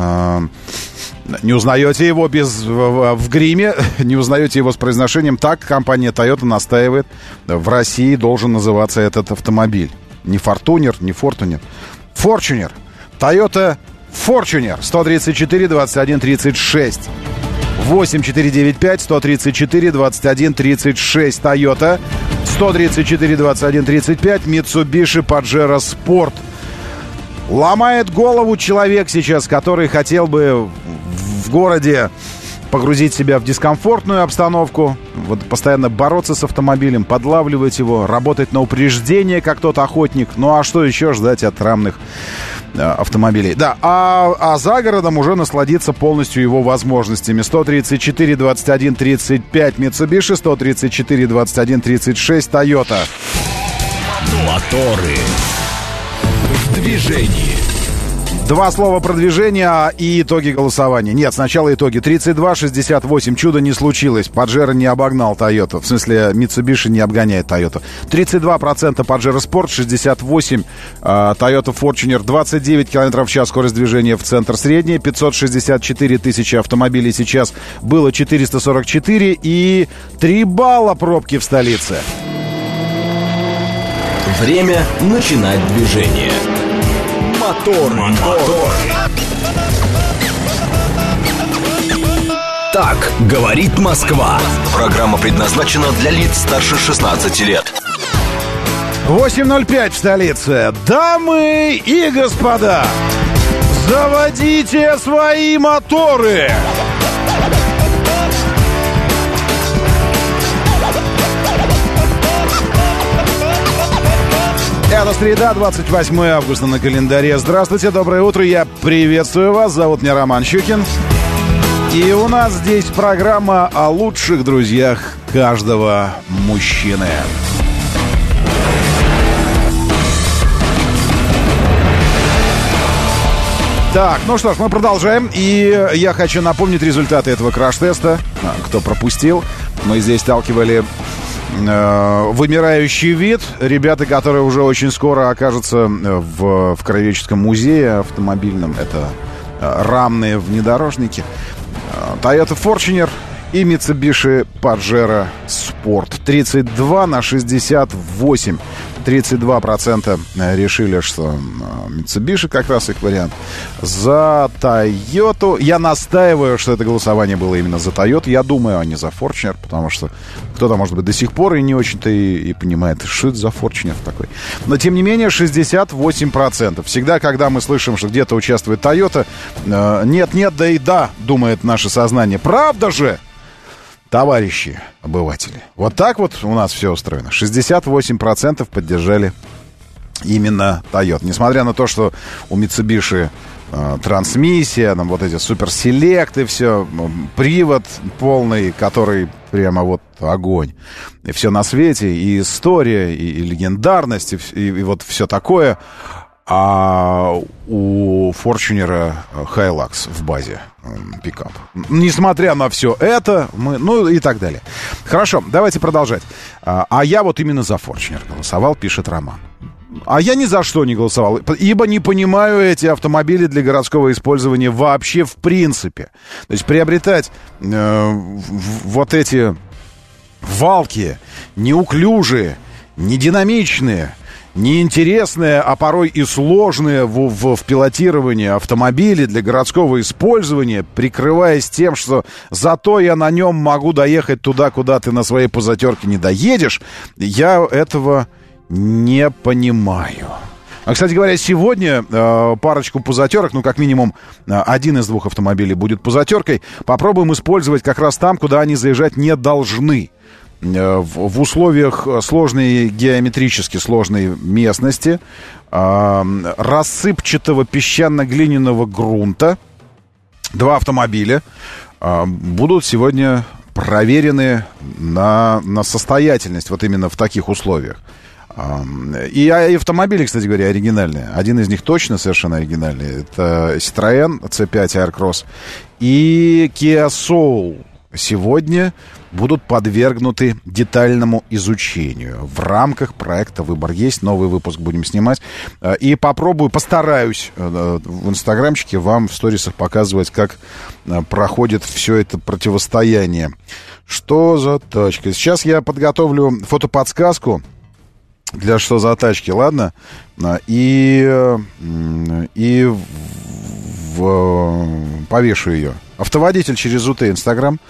Не узнаете его без, в, в гриме, не узнаете его с произношением. Так компания Toyota настаивает. В России должен называться этот автомобиль. Не Fortuner, не Fortuner. Fortuner. Toyota Fortuner. сто тридцать четыре двадцать один тридцать шесть. восемь четыре девять пять сто тридцать четыре двадцать один тридцать шесть. Toyota. сто тридцать четыре двадцать один тридцать пять. Mitsubishi Pajero Sport. Ломает голову человек сейчас, который хотел бы в городе погрузить себя в дискомфортную обстановку, вот постоянно бороться с автомобилем, подлавливать его, работать на упреждение, как тот охотник. Ну а что еще ждать от рамных э, автомобилей? Да, а, а за городом уже насладиться полностью его возможностями. сто тридцать четыре двадцать один тридцать пять Mitsubishi, сто тридцать четыре двадцать один тридцать шесть Toyota.
Моторы в движении.
Два слова про движение и итоги голосования. Нет, сначала итоги. тридцать два шестьдесят восемь. Чудо не случилось. Pajero не обогнал Toyota. В смысле, Mitsubishi не обгоняет Toyota. тридцать два процента Pajero Sport, шестьдесят восемь процентов Toyota Fortuner. двадцать девять километров в час скорость движения в центр средняя. пятьсот шестьдесят четыре тысячи автомобилей сейчас. Было четыреста сорок четыре. И три балла пробки в столице.
Время начинать движение. Мотор, мотор. Так говорит Москва. Программа предназначена для лиц старше шестнадцати лет.
восемь ноль пять в столице. Дамы и господа, заводите свои моторы. Это среда, двадцать восьмое августа на календаре. Здравствуйте, доброе утро, я приветствую вас. Зовут меня Роман Щукин. И у нас здесь программа о лучших друзьях каждого мужчины. Так, ну что ж, мы продолжаем. И я хочу напомнить результаты этого краш-теста. Кто пропустил, мы здесь сталкивали вымирающий вид. Ребята, которые уже очень скоро окажутся в, в Краеведческом музее автомобильном. Это рамные внедорожники. Toyota Fortuner и Mitsubishi Pajero Sport. тридцать два на шестьдесят восемь. тридцать два процента решили, что Mitsubishi как раз их вариант. За Toyota. Я настаиваю, что это голосование было именно за Toyota. Я думаю, а не за Fortuner, потому что кто-то, может быть, до сих пор и не очень-то и, и понимает, что это за Fortuner такой. Но, тем не менее, шестьдесят восемь процентов. Всегда, когда мы слышим, что где-то участвует Toyota, э, нет-нет, да и да, думает наше сознание. Правда же? Товарищи обыватели. Вот так вот у нас все устроено. шестьдесят восемь процентов поддержали именно Toyota. Несмотря на то, что у Mitsubishi э, трансмиссия, там вот эти суперселекты, все, привод полный, который прямо вот огонь. И все на свете, и история, и, и легендарность, и, и, и вот все такое. А у Fortuner Hilux в базе пикап. Несмотря на все это, мы, ну и так далее. Хорошо, давайте продолжать. А, а я вот именно за Fortuner голосовал, пишет Роман. А я ни за что не голосовал, ибо не понимаю эти автомобили для городского использования вообще в принципе. То есть приобретать э, вот эти валки неуклюжие, нединамичные, неинтересные, а порой и сложные в, в, в пилотировании автомобилей для городского использования, прикрываясь тем, что зато я на нем могу доехать туда, куда ты на своей позатерке не доедешь, я этого не понимаю. А, кстати говоря, сегодня э, парочку пузатерок, ну, как минимум, э, один из двух автомобилей будет пузатеркой, попробуем использовать как раз там, куда они заезжать не должны. В условиях сложной, геометрически сложной местности, рассыпчатого песчано-глиняного грунта, два автомобиля будут сегодня проверены на, на состоятельность вот именно в таких условиях. И, и автомобили, кстати говоря, оригинальные. Один из них точно совершенно оригинальный. Это Citroёn си пять Aircross и Kia Soul сегодня будут подвергнуты детальному изучению в рамках проекта «Выбор есть». Новый выпуск будем снимать. И попробую, постараюсь в инстаграмчике вам в сторисах показывать, как проходит все это противостояние. Что за тачка? Сейчас я подготовлю фотоподсказку для «Что за тачки», ладно? И, и в, повешу ее. Автоводитель через УТ Инстаграм.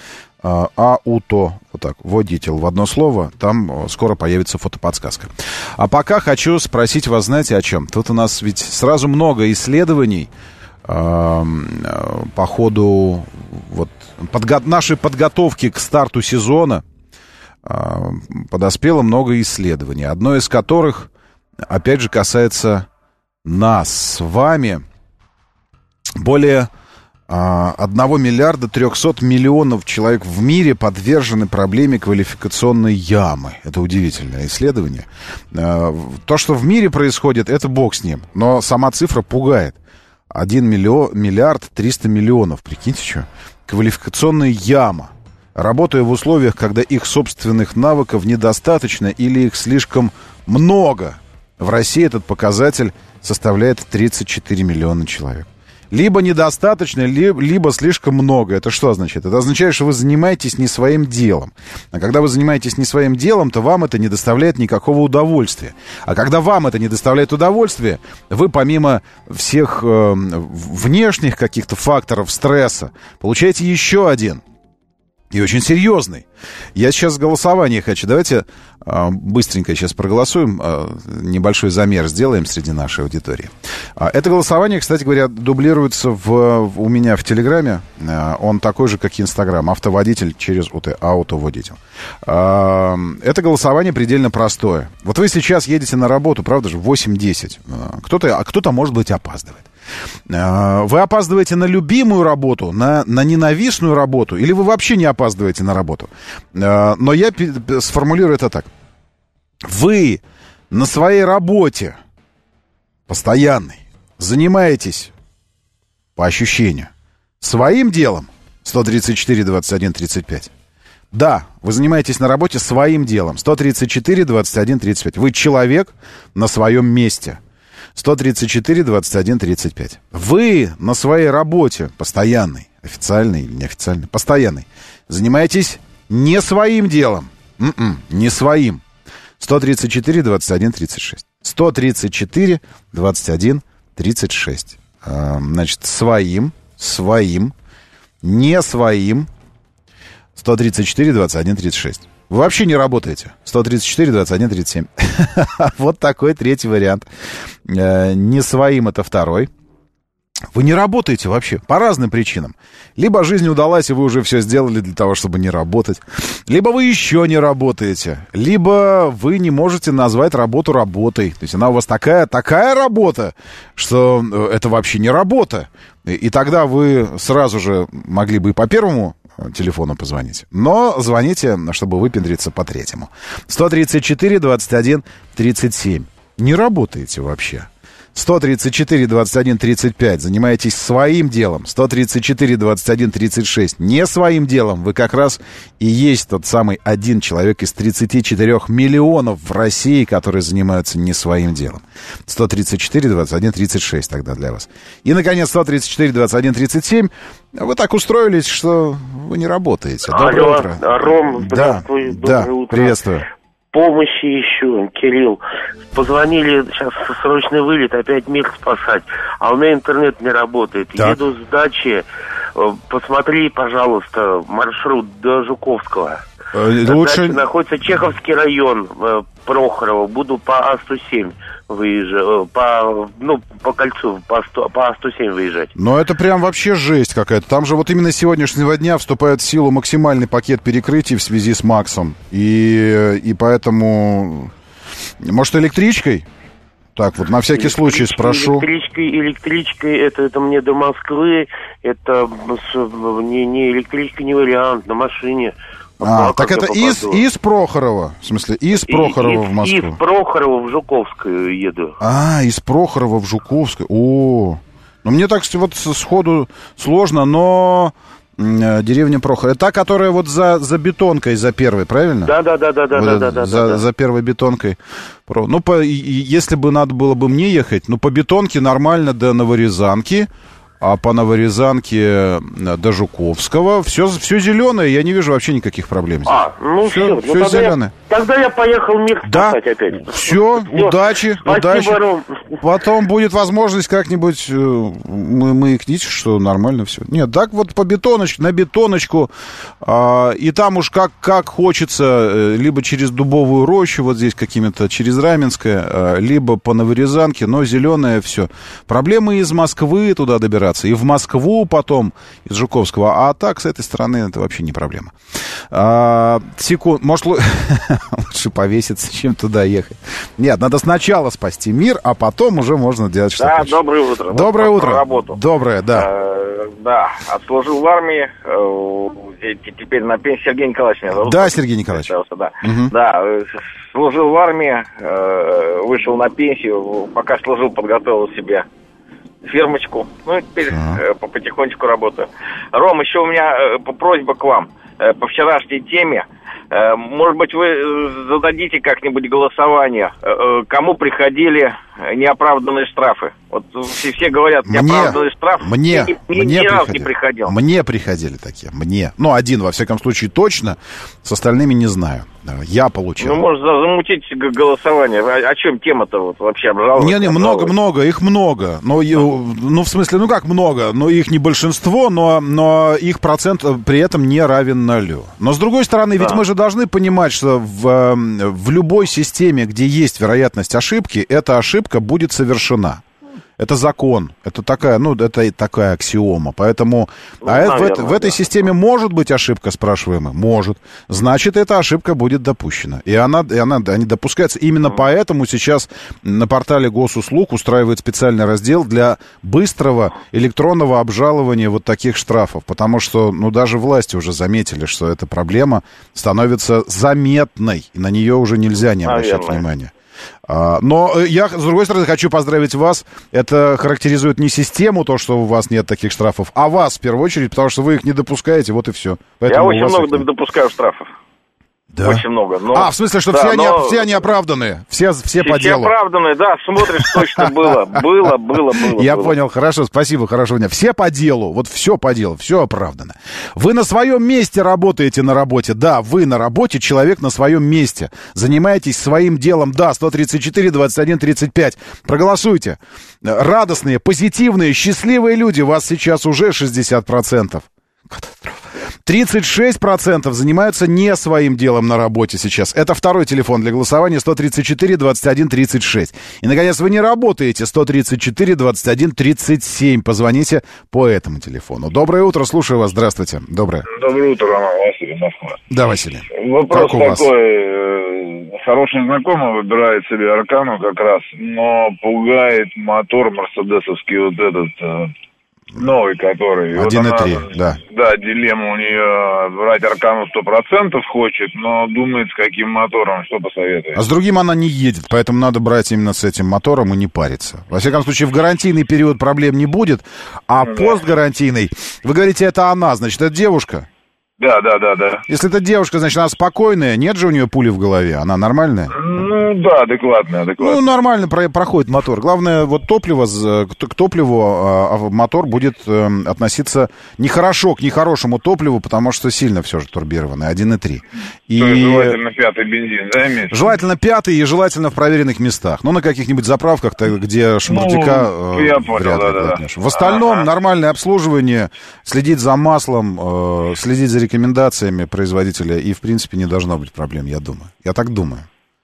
Ауто, вот так, водитель в одно слово, там скоро появится фотоподсказка. А пока хочу спросить вас, знаете, о чем? Тут у нас ведь сразу много исследований э, по ходу вот, подго- нашей подготовки к старту сезона. Э, подоспело много исследований, одно из которых, опять же, касается нас с вами. Более одного миллиарда трехсот миллионов человек в мире подвержены проблеме квалификационной ямы. Это удивительное исследование. То, что в мире происходит, это бог с ним. Но сама цифра пугает. один миллиард триста миллионов. Прикиньте, что? Квалификационная яма. Работая в условиях, когда их собственных навыков недостаточно или их слишком много. В России этот показатель составляет тридцать четыре миллиона человек. Либо недостаточно, либо, либо слишком много. Это что означает? Это означает, что вы занимаетесь не своим делом. А когда вы занимаетесь не своим делом, то вам это не доставляет никакого удовольствия. А когда вам это не доставляет удовольствия, вы помимо всех э, внешних каких-то факторов стресса получаете еще один. И очень серьезный. Я сейчас голосование хочу. Давайте э, быстренько сейчас проголосуем. Э, небольшой замер сделаем среди нашей аудитории. Э, это голосование, кстати говоря, дублируется в, в, у меня в Телеграме. Э, он такой же, как и Инстаграм. Автоводитель через УТ. Автоводитель. Э, это голосование предельно простое. Вот вы сейчас едете на работу, правда же, в восемь десять. Э, кто-то, а кто-то, может быть, опаздывает. Вы опаздываете на любимую работу, на, на ненавистную работу, или вы вообще не опаздываете на работу? Но я сформулирую это так. Вы на своей работе постоянной занимаетесь, по ощущению, своим делом сто тридцать четыре двадцать один тридцать пять. Да, вы занимаетесь на работе своим делом сто тридцать четыре двадцать один тридцать пять. Вы человек на своем месте. сто тридцать четыре двадцать один тридцать пять. Вы на своей работе, постоянной, официальной или неофициальной, постоянной, занимаетесь не своим делом. м-м, не своим. сто тридцать четыре двадцать один тридцать шесть. сто тридцать четыре двадцать один тридцать шесть. А, значит, своим, своим, не своим. сто тридцать четыре двадцать один тридцать шесть. Вы вообще не работаете. сто тридцать четыре двадцать один тридцать семь. Вот такой третий вариант. Не своим — это второй. Вы не работаете вообще по разным причинам. Либо жизнь удалась, и вы уже все сделали для того, чтобы не работать. Либо вы еще не работаете. Либо вы не можете назвать работу работой. То есть она у вас такая, такая работа, что это вообще не работа. И, и тогда вы сразу же могли бы и по первому телефону позвонить. Но звоните, чтобы выпендриться по третьему. сто тридцать четыре двадцать один тридцать семь. Не работаете вообще. сто тридцать четыре двадцать один тридцать пять. Занимаетесь своим делом. сто тридцать четыре двадцать один тридцать шесть. Не своим делом. Вы как раз и есть тот самый один человек из тридцати четырёх миллионов в России, которые занимаются не своим делом. сто тридцать четыре двадцать один тридцать шесть тогда для вас. И, наконец, сто тридцать четыре двадцать один тридцать семь. Вы так устроились, что вы не работаете. Доброе
Алло,
утро.
Ром, здравствуй.
Да,
доброе
да,
утро.
приветствую.
Помощи ищу, Кирилл. Позвонили, сейчас срочный вылет, опять мир спасать. А у меня интернет не работает.
Так.
Еду с дачи. Посмотри, пожалуйста, маршрут до Жуковского.
Лучше...
Дача находится Чеховский район, Прохорово. Буду по А сто семь выезжать, по, ну, по кольцу, по, сто, по А сто семь выезжать.
Но это прям вообще жесть какая-то. Там же вот именно с сегодняшнего дня вступает в силу максимальный пакет перекрытий в связи с МАКСом. И, и поэтому... Может, электричкой? Так, вот на всякий случай спрошу.
Электричкой, электричкой, это, это мне до Москвы, это не, не электричка, не вариант, на машине.
А, так это из, из Прохорова, в смысле, из Прохорова
из,
в Москву?
Из Прохорова в Жуковскую еду.
А, из Прохорова в Жуковскую, о, ну мне так вот сходу сложно, но... Деревня Прохорова. Это та, которая вот за, за бетонкой, за первой, правильно?
Да, да, да, да, да,
вот
да, да, да,
за,
да.
За первой бетонкой. Ну, по, и, если бы надо было бы мне ехать, ну, по бетонке нормально до Новорязанки, а по Новорязанке до Жуковского все, все зеленое, я не вижу вообще никаких проблем здесь.
А, ну все,
все,
ну,
все зеленое.
Я, тогда я поехал мир
да.
спасать опять.
Все, удачи,
Спасибо,
удачи.
Ром.
Потом будет возможность как-нибудь э, мы, маякнить, что нормально все. Нет, так вот по бетоночке, на бетоночку, э, и там уж как, как хочется, э, либо через Дубовую рощу, вот здесь какими-то, через Раменское, э, либо по Новорязанке, но зеленое все. Проблемы из Москвы туда добираться. И в Москву потом из Жуковского. А так, с этой стороны, это вообще не проблема. А, секунд, может, лучше повеситься, чем туда ехать. Нет, надо сначала спасти мир, а потом уже можно делать что-то.
Да,
хочешь.
доброе утро.
Доброе
вот,
утро.
Работу.
Доброе, да.
Э, да, отслужил в армии. Э, теперь на пенсии. Сергей Николаевич меня зовут.
Да, Сергей Николаевич.
Да,
угу.
да э, служил в армии, э, вышел на пенсию. Пока служил, подготовил себе фирмочку. Ну, теперь э, потихонечку работаю. Ром, еще у меня э, просьба к вам. Э, по вчерашней теме. Э, может быть, вы зададите как-нибудь голосование, э, кому приходили неоправданные штрафы. Вот все, все говорят, неоправданный штраф.
Мне,
мне,
мне
ни
приходили.
разу не приходил.
Мне приходили такие, мне. Ну, один, во всяком случае, точно. С остальными не знаю. Я получил.
Ну, может, замутить голосование. О, о чем тема-то вот вообще обжаловать?
Не-не, много-много, их много. Но, ну, в смысле, ну как много? Ну, их не большинство, но, но их процент при этом не равен нулю. Но, с другой стороны, ведь да. мы же должны понимать, что в, в любой системе, где есть вероятность ошибки, эта ошибка будет совершена. Это закон, это такая, ну, это такая аксиома. Поэтому ну, а наверное, в, в этой да. системе может быть ошибка, спрашиваемая? Может. Значит, эта ошибка будет допущена. И она, и она они допускаются. Именно mm. поэтому сейчас на портале госуслуг устраивают специальный раздел для быстрого электронного обжалования вот таких штрафов. Потому что, ну, даже власти уже заметили, что эта проблема становится заметной. И на нее уже нельзя не обращать наверное. внимания. Но я, с другой стороны, хочу поздравить вас. Это характеризует не систему, то, что у вас нет таких штрафов, а вас, в первую очередь, потому что вы их не допускаете, вот и все. Поэтому
я очень много допускаю штрафов.
Да?
Очень много. Но...
А, в смысле, что да, все, но... они, все они оправданные? Все, все, все по делу?
Все оправданные, да, смотришь, точно было. Было, было, было.
Я
было.
понял, хорошо, спасибо, хорошо. Все по делу, вот все по делу, все оправдано. Вы на своем месте работаете на работе, да, вы на работе, человек на своем месте. Занимаетесь своим делом, да, сто тридцать четыре двадцать один тридцать пять. Проголосуйте. Радостные, позитивные, счастливые люди, вас сейчас уже шестьдесят процентов. Катастрофа. тридцать шесть процентов занимаются не своим делом на работе сейчас. Это второй телефон для голосования сто тридцать четыре двадцать один тридцать шесть. И, наконец, вы не работаете сто тридцать четыре двадцать один тридцать семь. Позвоните по этому телефону. Доброе утро, слушаю вас. Здравствуйте. Доброе.
Доброе утро, Роман. Василий, Москва.
Да, Василий.
Вопрос такой. Хороший знакомый выбирает себе Аркану как раз, но пугает мотор мерседесовский вот этот... Новый, который...
один и три,
вот
да.
Да, дилемма у нее брать Аркану сто процентов хочет, но думает, с каким мотором, что посоветует.
А с другим она не едет, поэтому надо брать именно с этим мотором и не париться. Во всяком случае, в гарантийный период проблем не будет, а ну, постгарантийный... Вы говорите, это она, значит, это девушка?
Да, да, да, да.
Если это девушка, значит, она спокойная, нет же у нее пули в голове, она нормальная?
Ну, да, адекватная, адекватная.
Ну, нормально про- проходит мотор. Главное, вот топливо, к топливу а мотор будет э, относиться нехорошо к нехорошему топливу, потому что сильно все же турбированное, один и три. И...
желательно пятый бензин, да, имеется?
Желательно пятый и желательно в проверенных местах. Ну, на каких-нибудь заправках, где шмурдяка
ну, я понял,
вряд ли
да,
плотнешь. Да. В остальном ага. нормальное обслуживание, следить за маслом, э, следить за рекомендациями производителя, и, в принципе, не должно быть проблем, я думаю. Я так думаю.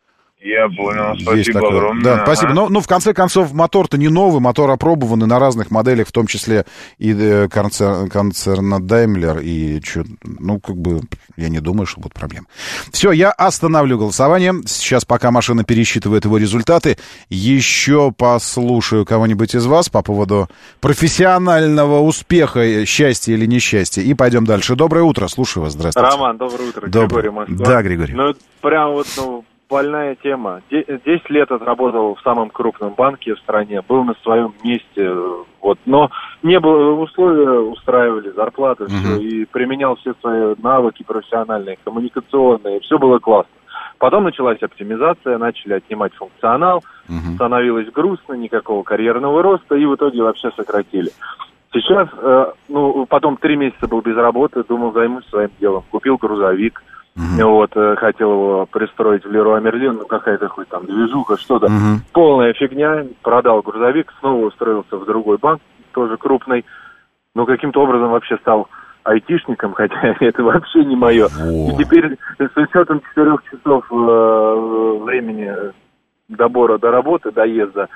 Я понял,
Есть
спасибо
такое.
огромное.
Да,
Ага.
спасибо. Но, ну, в конце концов, мотор-то не новый, мотор опробованный на разных моделях, в том числе и э, концер- концерна Daimler, и чё, ну, как бы, я не думаю, что будут проблемы. Все, я остановлю голосование. Сейчас, пока машина пересчитывает его результаты, еще послушаю кого-нибудь из вас по поводу профессионального успеха, счастья или несчастья, и пойдем дальше. Доброе утро, слушаю вас, здравствуйте.
Роман, доброе утро.
Доброе.
Григорий, Москва.
Да, Григорий.
Ну, это прям вот, ну, больная тема. Десять лет отработал в самом крупном банке в стране, был на своем месте, вот, но не было, условия устраивали, зарплаты,
Мгм.
все, и применял все свои навыки профессиональные, коммуникационные, все было классно. Потом началась оптимизация, начали отнимать функционал, становилось грустно, никакого карьерного роста, и в итоге вообще сократили. Сейчас, э, ну, потом три месяца был без работы, думал, займусь своим делом. Купил грузовик, вот, э, хотел его пристроить в Леруа Мерлен, ну, какая-то хоть там движуха, что-то. Полная фигня, продал грузовик, снова устроился в другой банк, тоже крупный, но каким-то образом вообще стал айтишником, хотя это вообще не мое. И теперь с учетом четырех часов э, времени добора до работы, доезда,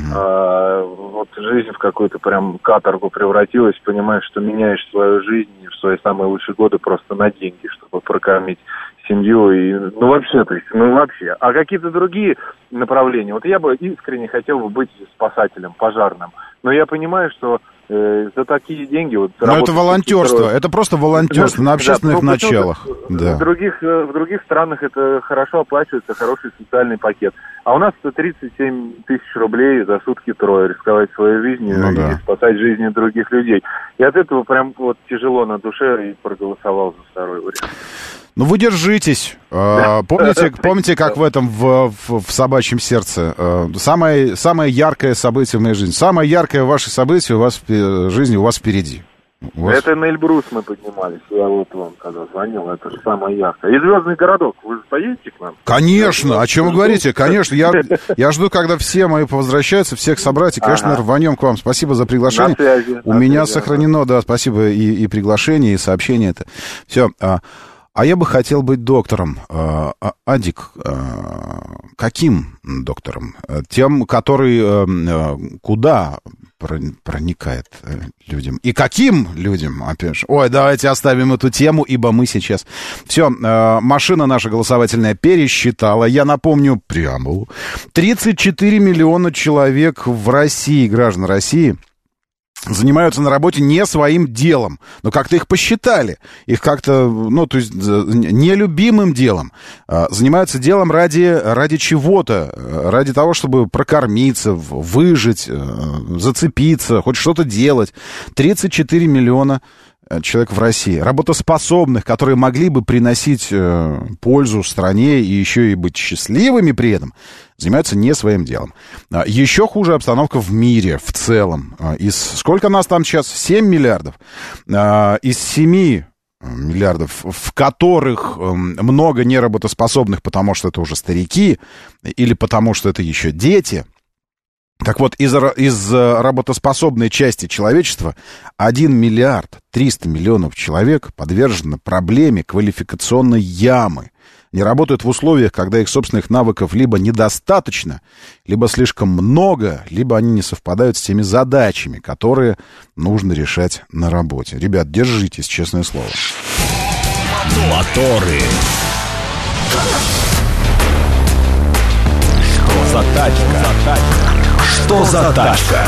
э, вот жизнь в какую-то прям каторгу превратилась, понимаешь, что меняешь свою жизнь в свои самые лучшие годы просто на деньги, чтобы прокормить семью и, ну, вообще, то есть, ну, вообще. А какие-то другие направления, вот я бы искренне хотел бы быть спасателем, пожарным, но я понимаю, что э, за такие деньги... Вот,
Но это волонтерство, это просто волонтерство на общественных
Да, ну,
началах. Да.
В других, э, в других странах это хорошо оплачивается, хороший социальный пакет. А у нас это тридцать семь тысяч рублей за сутки трое, рисковать своей жизнью
Ну
и
да.
спасать жизни других людей. И от этого прям вот тяжело на душе, и проголосовал за второй вариант.
Ну, вы держитесь. Э, Помните, помните, как в этом, в, в, в «Собачьем сердце»? Э, Самое, самое яркое событие в моей жизни. Самое яркое ваше событие у вас в жизни у вас впереди. У вас-
Это на Эльбрус мы поднимались. Я вот вам когда звонил, это же самое яркое. И «Звездный городок», вы же поедете к нам?
Конечно, о чем вы говорите? Конечно, я, я жду, когда все мои возвращаются, всех собрать, и, конечно,
Ага.
рванем к вам. Спасибо за приглашение.
На связи,
У
на
меня
связи,
сохранено, да, спасибо, и, и приглашение, и сообщение это. Все. А, а я бы хотел быть доктором. А, а, Адик, а, каким доктором? Тем, который а, а, куда проникает людям? И каким людям, опять же? Ой, давайте оставим эту тему, ибо мы сейчас... Все, машина наша голосовательная пересчитала. Я напомню преамбулу. тридцать четыре миллиона человек в России, граждан России, занимаются на работе не своим делом. Но как-то их посчитали. Их как-то, ну, то есть, нелюбимым делом. Занимаются делом ради, ради чего-то. Ради того, чтобы прокормиться, выжить, зацепиться, хоть что-то делать. тридцать четыре миллиона человек в России, работоспособных, которые могли бы приносить э, пользу стране и еще и быть счастливыми при этом, занимаются не своим делом. А, еще хуже обстановка в мире в целом. А, из, сколько нас там сейчас? семь миллиардов. А, из семи миллиардов, в которых э, много неработоспособных, потому что это уже старики, или потому что это еще дети. Так вот, из, из работоспособной части человечества один миллиард триста миллионов человек подвержены проблеме квалификационной ямы. Они работают в условиях, когда их собственных навыков либо недостаточно, либо слишком много, либо они не совпадают с теми задачами, которые нужно решать на работе. Ребят, держитесь, честное слово.
Моторы. Что за тачка? Что за тачка?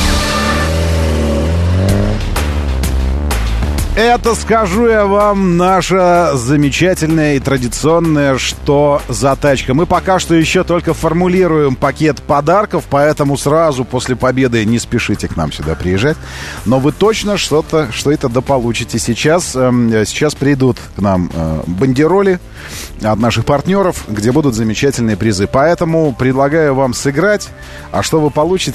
Это, скажу я вам, наша замечательная и традиционная «Что за тачка?». Мы пока что еще только формулируем пакет подарков, поэтому сразу после победы не спешите к нам сюда приезжать. Но вы точно что-то, что это дополучите. Сейчас, э, сейчас придут к нам э, бандероли от наших партнеров, где будут замечательные призы. Поэтому предлагаю вам сыграть. А что вы получите?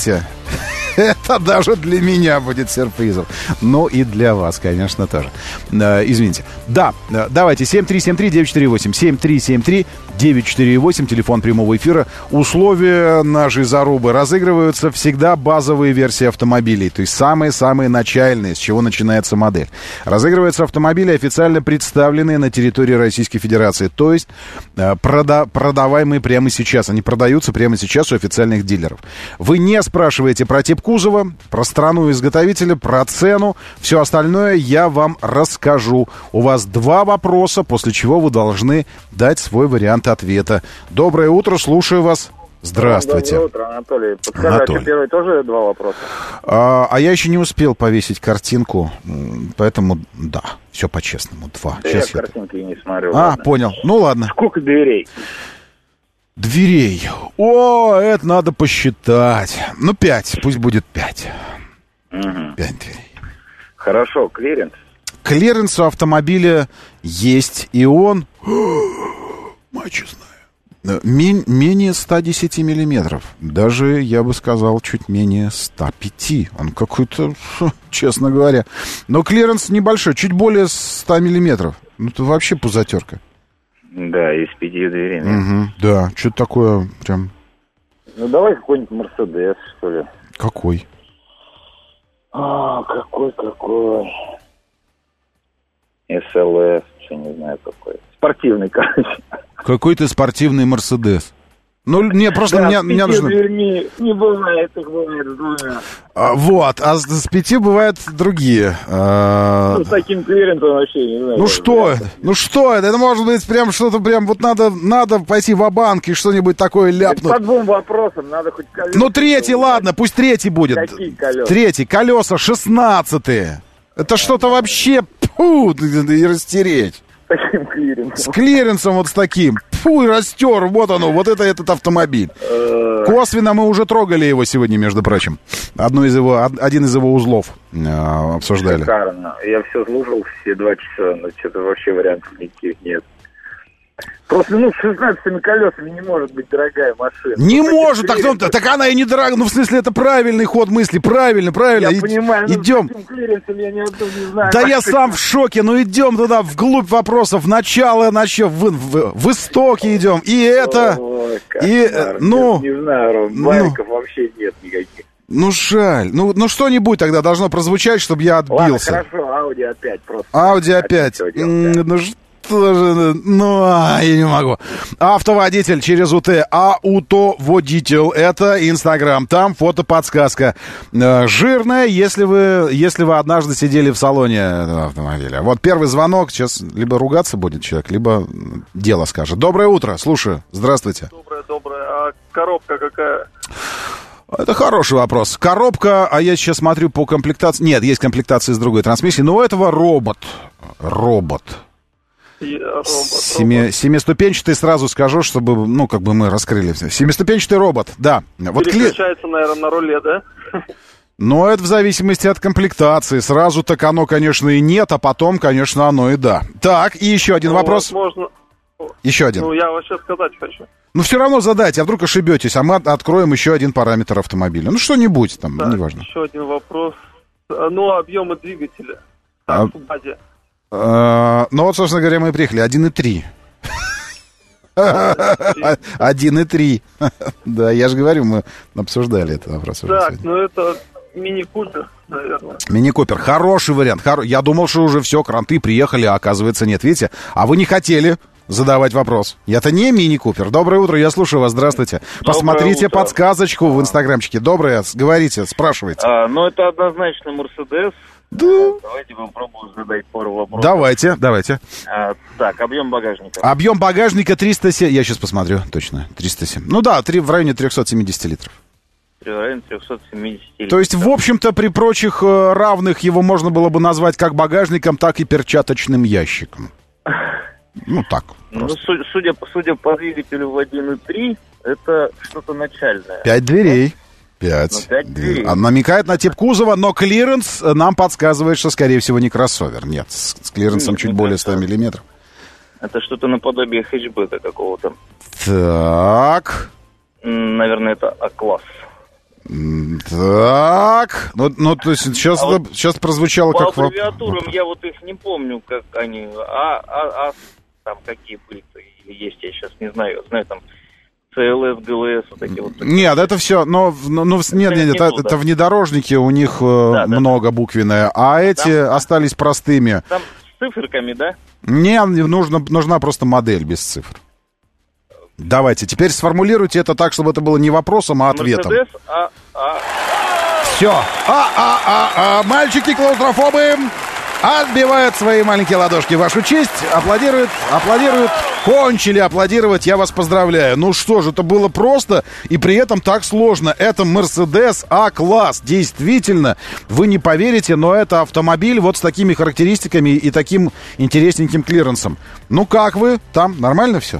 Это даже для меня будет сюрпризом. Ну и для вас, конечно, тоже. Э, извините. Да, давайте. семь три семь три девять четыре восемь. семь три семь три девять четыре восемь. Телефон прямого эфира. Условия нашей зарубы. Разыгрываются всегда базовые версии автомобилей. То есть самые-самые начальные, с чего начинается модель. Разыгрываются автомобили, официально представленные на территории Российской Федерации. То есть э, прода- продаваемые прямо сейчас. Они продаются прямо сейчас у официальных дилеров. Вы не спрашиваете про тип кузова, про страну изготовителя, про цену. Все остальное я вам расскажу. У вас два вопроса, после чего вы должны дать свой вариант ответа. Доброе утро, слушаю вас. Здравствуйте.
Доброе утро, Анатолий. Подскажи,
Анатолий.
а что, первый тоже два вопроса?
А, а я еще не успел повесить картинку, поэтому да, все по-честному. Два.
Да
Сейчас
я
я...
картинки не смотрю.
А,
ладно.
понял. Ну ладно.
Сколько дверей?
Дверей. О, это надо посчитать. Ну, пять. Пусть будет пять.
Угу.
Пять дверей.
Хорошо, клиренс.
Клиренс у автомобиля есть, и он... Мать знаю. Мен- менее ста десяти миллиметров. Даже, я бы сказал, чуть менее ста пяти. Он какой-то, честно говоря. Но клиренс небольшой, чуть более ста миллиметров. Ну, это вообще пузатерка.
Да, и с пятью дверями.
Угу, да, что-то такое прям...
Ну, давай какой-нибудь Мерседес, что ли.
Какой?
А, какой, какой. эс эл эс, что не знаю какой. Спортивный, короче.
Какой-то спортивный Мерседес. Ну, не, просто
да,
мне,
с
мне
пятью
нужно...
дверьми не бывает, их бывает с двумя.
А, вот, а с, с пяти бывают другие. А...
Ну, с таким клиренсом вообще не знаю.
Ну, что это? Ну, что это? Это может быть прям что-то прям... Вот надо, надо пойти ва-банк и что-нибудь такое ляпнуть.
По двум вопросам надо хоть колеса.
Ну, третий, ладно, пусть третий будет.
Какие колеса?
Третий, колеса шестнадцатые. Это что-то вообще... Пу, и растереть.
С таким клиренсом.
С клиренсом вот с таким. Фу, и растер. Вот оно, вот это этот автомобиль. Косвенно мы уже трогали его сегодня, между прочим. Одну из его, один из его узлов э, обсуждали.
Шикарно. Я все слушал все два часа, но что-то вообще вариантов никаких нет. Просто, ну, с шестнадцатыми колесами не может быть дорогая машина.
Не
ну,
может, так, ну, так она и не дорогая. Ну, в смысле, это правильный ход мысли. Правильно, правильно.
Я
И,
понимаю,
идем.
Ну, с клиренсом я ни одного не знаю.
Да я сам в шоке. Ну, идем туда, вглубь вопросов. Начало, начало, в, в, в истоки идем. И это...
Ой,
и, ну...
Не знаю, Ром, бариков ну, вообще нет никаких.
Ну, жаль. Ну, ну что-нибудь тогда должно прозвучать, чтобы я отбился.
Ладно, хорошо, Ауди опять просто.
Ауди опять. Ну, что же... Ну, а, я не могу. Автоводитель через УТ. Аутоводитель. Это Инстаграм. Там фотоподсказка. Жирная, если вы, если вы однажды сидели в салоне автомобиля. Вот первый звонок. Сейчас либо ругаться будет человек, либо дело скажет. Доброе утро. Слушаю. Здравствуйте.
Доброе, доброе. А коробка какая?
Это хороший вопрос. Коробка, а я сейчас смотрю по комплектации. Нет, есть комплектация с другой трансмиссией, но у этого робот. Робот.
Робот,
Семи,
робот.
Семиступенчатый, сразу скажу, чтобы, ну, как бы мы раскрыли все. Семиступенчатый робот, да. Вот
переключается, кли... наверное, на руле, да?
Но это в зависимости от комплектации. Сразу так оно, конечно, и нет, а потом, конечно, оно и да. Так, и еще один
ну,
вопрос.
Можно...
Еще один.
Ну, я вообще сказать хочу.
Ну, все равно задайте, а вдруг ошибетесь, а мы откроем еще один параметр автомобиля. Ну, что-нибудь там,
так,
неважно.
Еще один вопрос. Ну, объемы двигателя. Так,
а...
в базе.
Uh, ну вот, собственно говоря, мы и приехали. один и три. один и три. Да, я же говорю, мы обсуждали этот вопрос.
Так, ну это мини-купер, наверное.
Мини-купер. Хороший вариант. Хоро... Я думал, что уже все, кранты приехали, а оказывается нет. Видите? А вы не хотели задавать вопрос. Это не мини-купер. Доброе утро, я слушаю вас. Здравствуйте. Доброе Посмотрите утро. Подсказочку в инстаграмчике. Доброе, говорите, спрашивайте.
А, ну, это однозначно Мерседес.
Да.
Давайте попробуем задать пару вопросов.
Давайте, давайте.
А, так, объем багажника.
Объем багажника триста семь. Я сейчас посмотрю, точно. триста семь. Ну да, три, в районе триста семьдесят литров.
В районе триста семьдесят литров.
То есть, в общем-то, при прочих равных его можно было бы назвать как багажником, так и перчаточным ящиком. Ну, так.
Ну, судя, судя, судя по двигателю в один и три, это что-то начальное.
Пять дверей. Пять.
Ну, пять дверей.
Он намекает на тип кузова, но клиренс нам подсказывает, что, скорее всего, не кроссовер. Нет, с, с клиренсом Нет, чуть более ста миллиметров.
Это что-то наподобие хэтчбека какого-то.
Так.
Наверное, это А-класс.
Так, ну, ну то есть сейчас,
А вот
сейчас прозвучало
По
как... воп-
аббревиатурам я вот их не помню, как они, а, а, а там какие были, или есть, я сейчас не знаю, знаю там ЦЛС, ГЛС, вот такие вот.
Нет, это все, но, но, но нет, нет, нет, это, это внедорожники, у них
Да, да,
много буквенное, а эти
Там-
остались простыми.
Там с циферками, да?
Не, нужно, нужна просто модель без цифр. Давайте, теперь сформулируйте это так, чтобы это было не вопросом, а ответом.
Мерседес, а, а,
Все. А, а, а, а, мальчики клаустрофобы отбивают свои маленькие ладошки в вашу честь, аплодируют, аплодируют, кончили аплодировать, я вас поздравляю. Ну что же, это было просто и при этом так сложно. Это Mercedes А-класс. Действительно, вы не поверите, но это автомобиль вот с такими характеристиками и таким интересненьким клиренсом. Ну как вы? Там нормально все?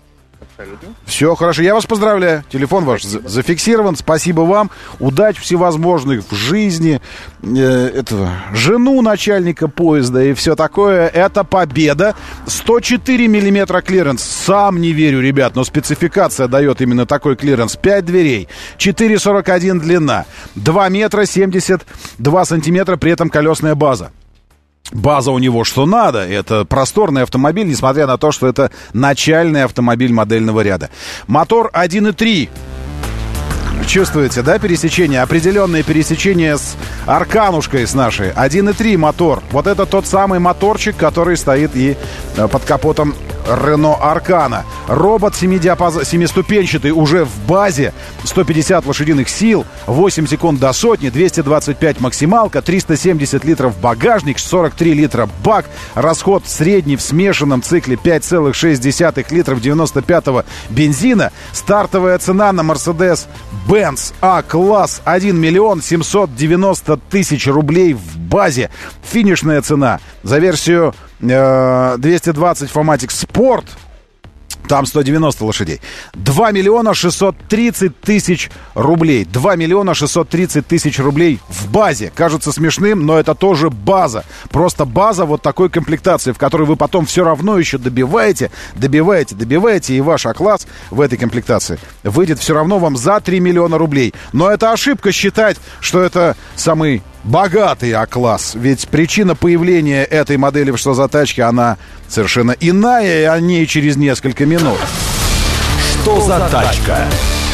Все хорошо, я вас поздравляю. Телефон ваш за- зафиксирован. Спасибо вам. Удач всевозможных в жизни. Э, этого, жену начальника поезда и все такое. Это победа. сто четыре миллиметра клиренс. Сам не верю, ребят, но спецификация дает именно такой клиренс. пять дверей. четыре сорок один длина. два метра семьдесят два сантиметра, при этом колесная база. База у него что надо, это просторный автомобиль, несмотря на то, что это начальный автомобиль модельного ряда. Мотор один и три. Чувствуете, да, пересечение? Определенное пересечение с Арканушкой, с нашей. один и три мотор. Вот это тот самый моторчик, который стоит и под капотом Renault Аркана. Робот семидиапаз... семиступенчатый уже в базе. сто пятьдесят лошадиных сил, восемь секунд до сотни, двести двадцать пять максималка, триста семьдесят литров багажник, сорок три литра бак. Расход средний в смешанном цикле пять целых шесть десятых литров девяносто пятого бензина. Стартовая цена на Mercedes-Benz А-класс один миллион семьсот девяносто тысяч рублей в базе. Финишная цена за версию э, двести двадцать Formatic Sport, там сто девяносто лошадей, два миллиона шестьсот тридцать тысяч рублей. два миллиона шестьсот тридцать тысяч рублей в базе. Кажется смешным, но это тоже база. Просто база вот такой комплектации, в которой вы потом все равно еще добиваете, добиваете, добиваете, и ваш А-класс в этой комплектации выйдет все равно вам за три миллиона рублей. Но это ошибка считать, что это самый богатый А-класс. Ведь причина появления этой модели в «Что за тачки», она совершенно иная, и о ней через несколько минут.
Что за тачка?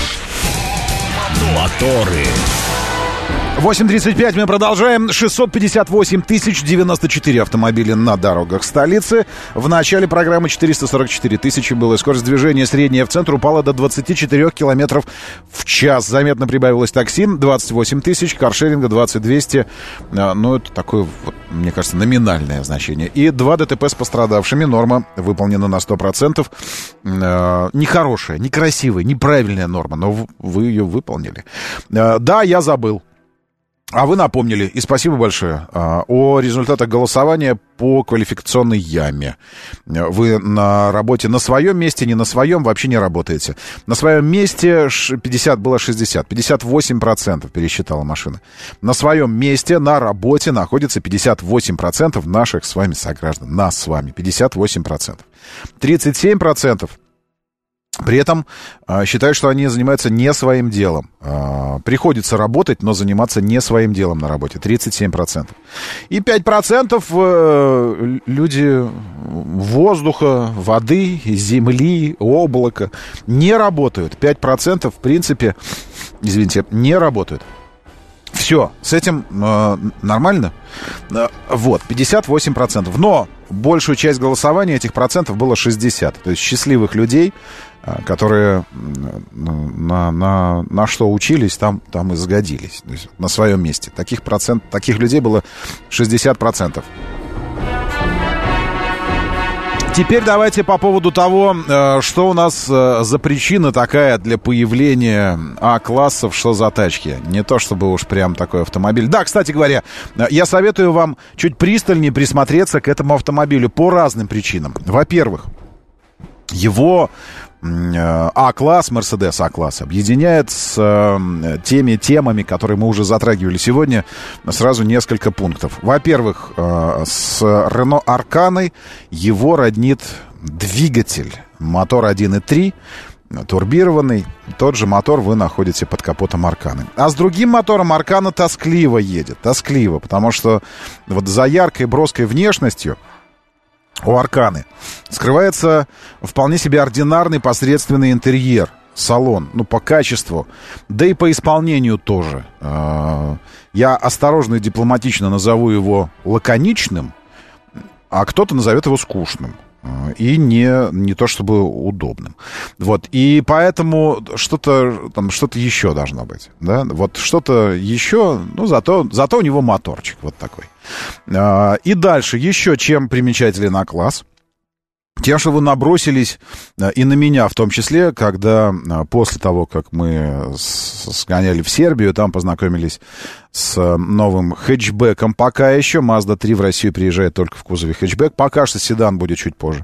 Моторы.
восемь тридцать пять мы продолжаем. шестьсот пятьдесят восемь тысяч девяносто четыре автомобиля на дорогах столицы. В начале программы четыреста сорок четыре тысячи было. Скорость движения средняя в центр упала до двадцать четыре километров в час. Заметно прибавилось такси двадцать восемь тысяч, каршеринга двадцать двести. Ну, это такое, вот, мне кажется, номинальное значение. И два ДТП с пострадавшими. Норма выполнена на сто процентов. Нехорошая, некрасивая, неправильная норма, но вы ее выполнили. Да, я забыл. А вы напомнили, и спасибо большое, о результатах голосования по квалификационной яме. Вы на работе на своем месте, не на своем, вообще не работаете. На своем месте пятьдесят, было шестьдесят, пятьдесят восемь процентов пересчитала машина. На своем месте, на работе находится пятьдесят восемь процентов наших с вами сограждан. Нас с вами, пятьдесят восемь процентов. тридцать семь процентов при этом э, считают, что они занимаются не своим делом. Э, приходится работать, но заниматься не своим делом на работе. тридцать семь процентов. И пять процентов э, люди воздуха, воды, земли, облака не работают. пять процентов, в принципе, извините, не работают. Все, с этим э, нормально. Э, вот, пятьдесят восемь процентов. Но большую часть голосования этих процентов было шестьдесят. То есть счастливых людей, э, которые на, на, на что учились, там, там и сгодились. То есть на своем месте. Таких, процент, таких людей было шестьдесят процентов. Теперь давайте по поводу того, что у нас за причина такая для появления А-классов, что за тачки. Не то чтобы уж прям такой автомобиль. Да, кстати говоря, я советую вам чуть пристальнее присмотреться к этому автомобилю по разным причинам. Во-первых, его А-класс, Mercedes А-класс, объединяет с э, теми темами, которые мы уже затрагивали сегодня, сразу несколько пунктов. Во-первых, э, с Renault Арканой его роднит двигатель, мотор один и три. турбированный, тот же мотор вы находите под капотом Арканы. А с другим мотором Аркана тоскливо едет, тоскливо, потому что вот за яркой броской внешностью у Арканы скрывается вполне себе ординарный посредственный интерьер, салон, ну, по качеству, да и по исполнению тоже. Я осторожно и дипломатично назову его лаконичным, а кто-то назовет его скучным. И не, не то чтобы удобным. Вот. И поэтому что-то, там, что-то еще должно быть. Да? Вот что-то еще, ну, зато, зато у него моторчик вот такой. И дальше еще чем примечателен А-класс. Тем, что вы набросились, и на меня в том числе, когда после того, как мы сгоняли в Сербию, там познакомились с новым хэтчбеком. Пока еще Mazda три в Россию приезжает только в кузове хэтчбэк. Пока что седан будет чуть позже.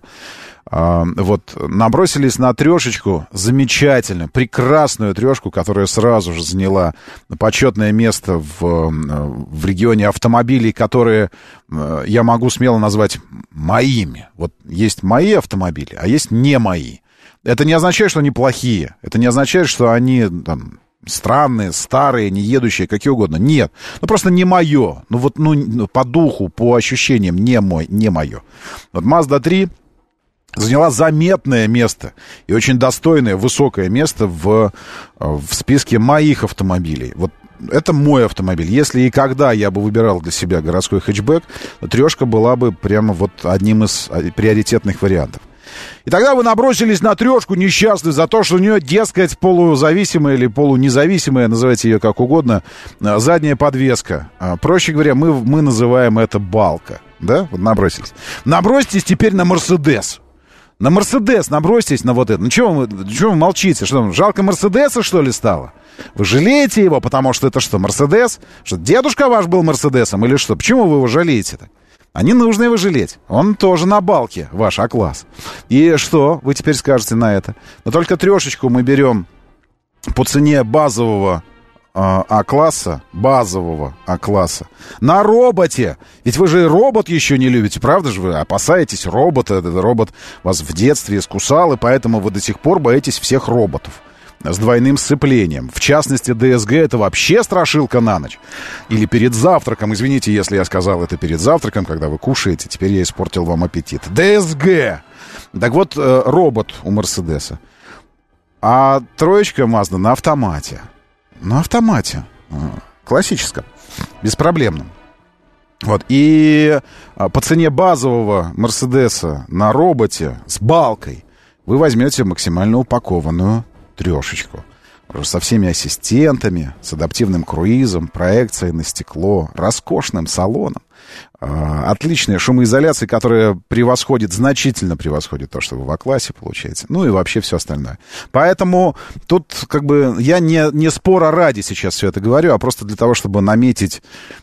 Вот, набросились на трешечку, замечательную, прекрасную трешку, которая сразу же заняла почетное место в, в регионе автомобилей, которые я могу смело назвать моими. Вот есть мои автомобили, а есть не мои. Это не означает, что они плохие. Это не означает, что они там странные, старые, неедущие, какие угодно. Нет. Ну, просто не мое. Ну, вот, ну, по духу, по ощущениям, не мой, не мое. Вот Mazda три заняла заметное место и очень достойное, высокое место в, в списке моих автомобилей. Вот это мой автомобиль. Если и когда я бы выбирал для себя городской хэтчбэк, трешка была бы прямо вот одним из приоритетных вариантов. И тогда вы набросились на трешку несчастную за то, что у нее, дескать, полузависимая или полунезависимая, называйте ее как угодно, задняя подвеска. Проще говоря, мы, мы называем это балка. Да? Вот набросились. Набросьтесь теперь на Мерседес. На Мерседес набросьтесь на вот это. Ну, чего вы, чего вы молчите? Что вам, жалко Мерседеса, что ли, стало? Вы жалеете его, потому что это что, Мерседес? Что, дедушка ваш был Мерседесом или что? Почему вы его жалеете-то? А не нужно его жалеть. Он тоже на балке, ваш А-класс. И что вы теперь скажете на это? Но только трешечку мы берем по цене базового А-класса, базового А-класса, на роботе. Ведь вы же и робот еще не любите, правда же? Вы опасаетесь робота, этот робот вас в детстве искусал, и поэтому вы до сих пор боитесь всех роботов с двойным сцеплением. В частности, ДСГ — это вообще страшилка на ночь. Или перед завтраком. Извините, если я сказал это перед завтраком, когда вы кушаете. Теперь я испортил вам аппетит. ДСГ! Так вот, робот у Мерседеса. А троечка Mazda на автомате. На автомате. Классическом. Беспроблемном. Вот. И по цене базового Мерседеса на роботе с балкой вы возьмете максимально упакованную трешечку. Со всеми ассистентами, с адаптивным круизом, проекцией на стекло, роскошным салоном. Отличная шумоизоляция, которая превосходит, значительно превосходит то, что вы в А-классе получаете. Ну и вообще все остальное. Поэтому тут как бы я не, не спора ради сейчас все это говорю, а просто для того, чтобы наметить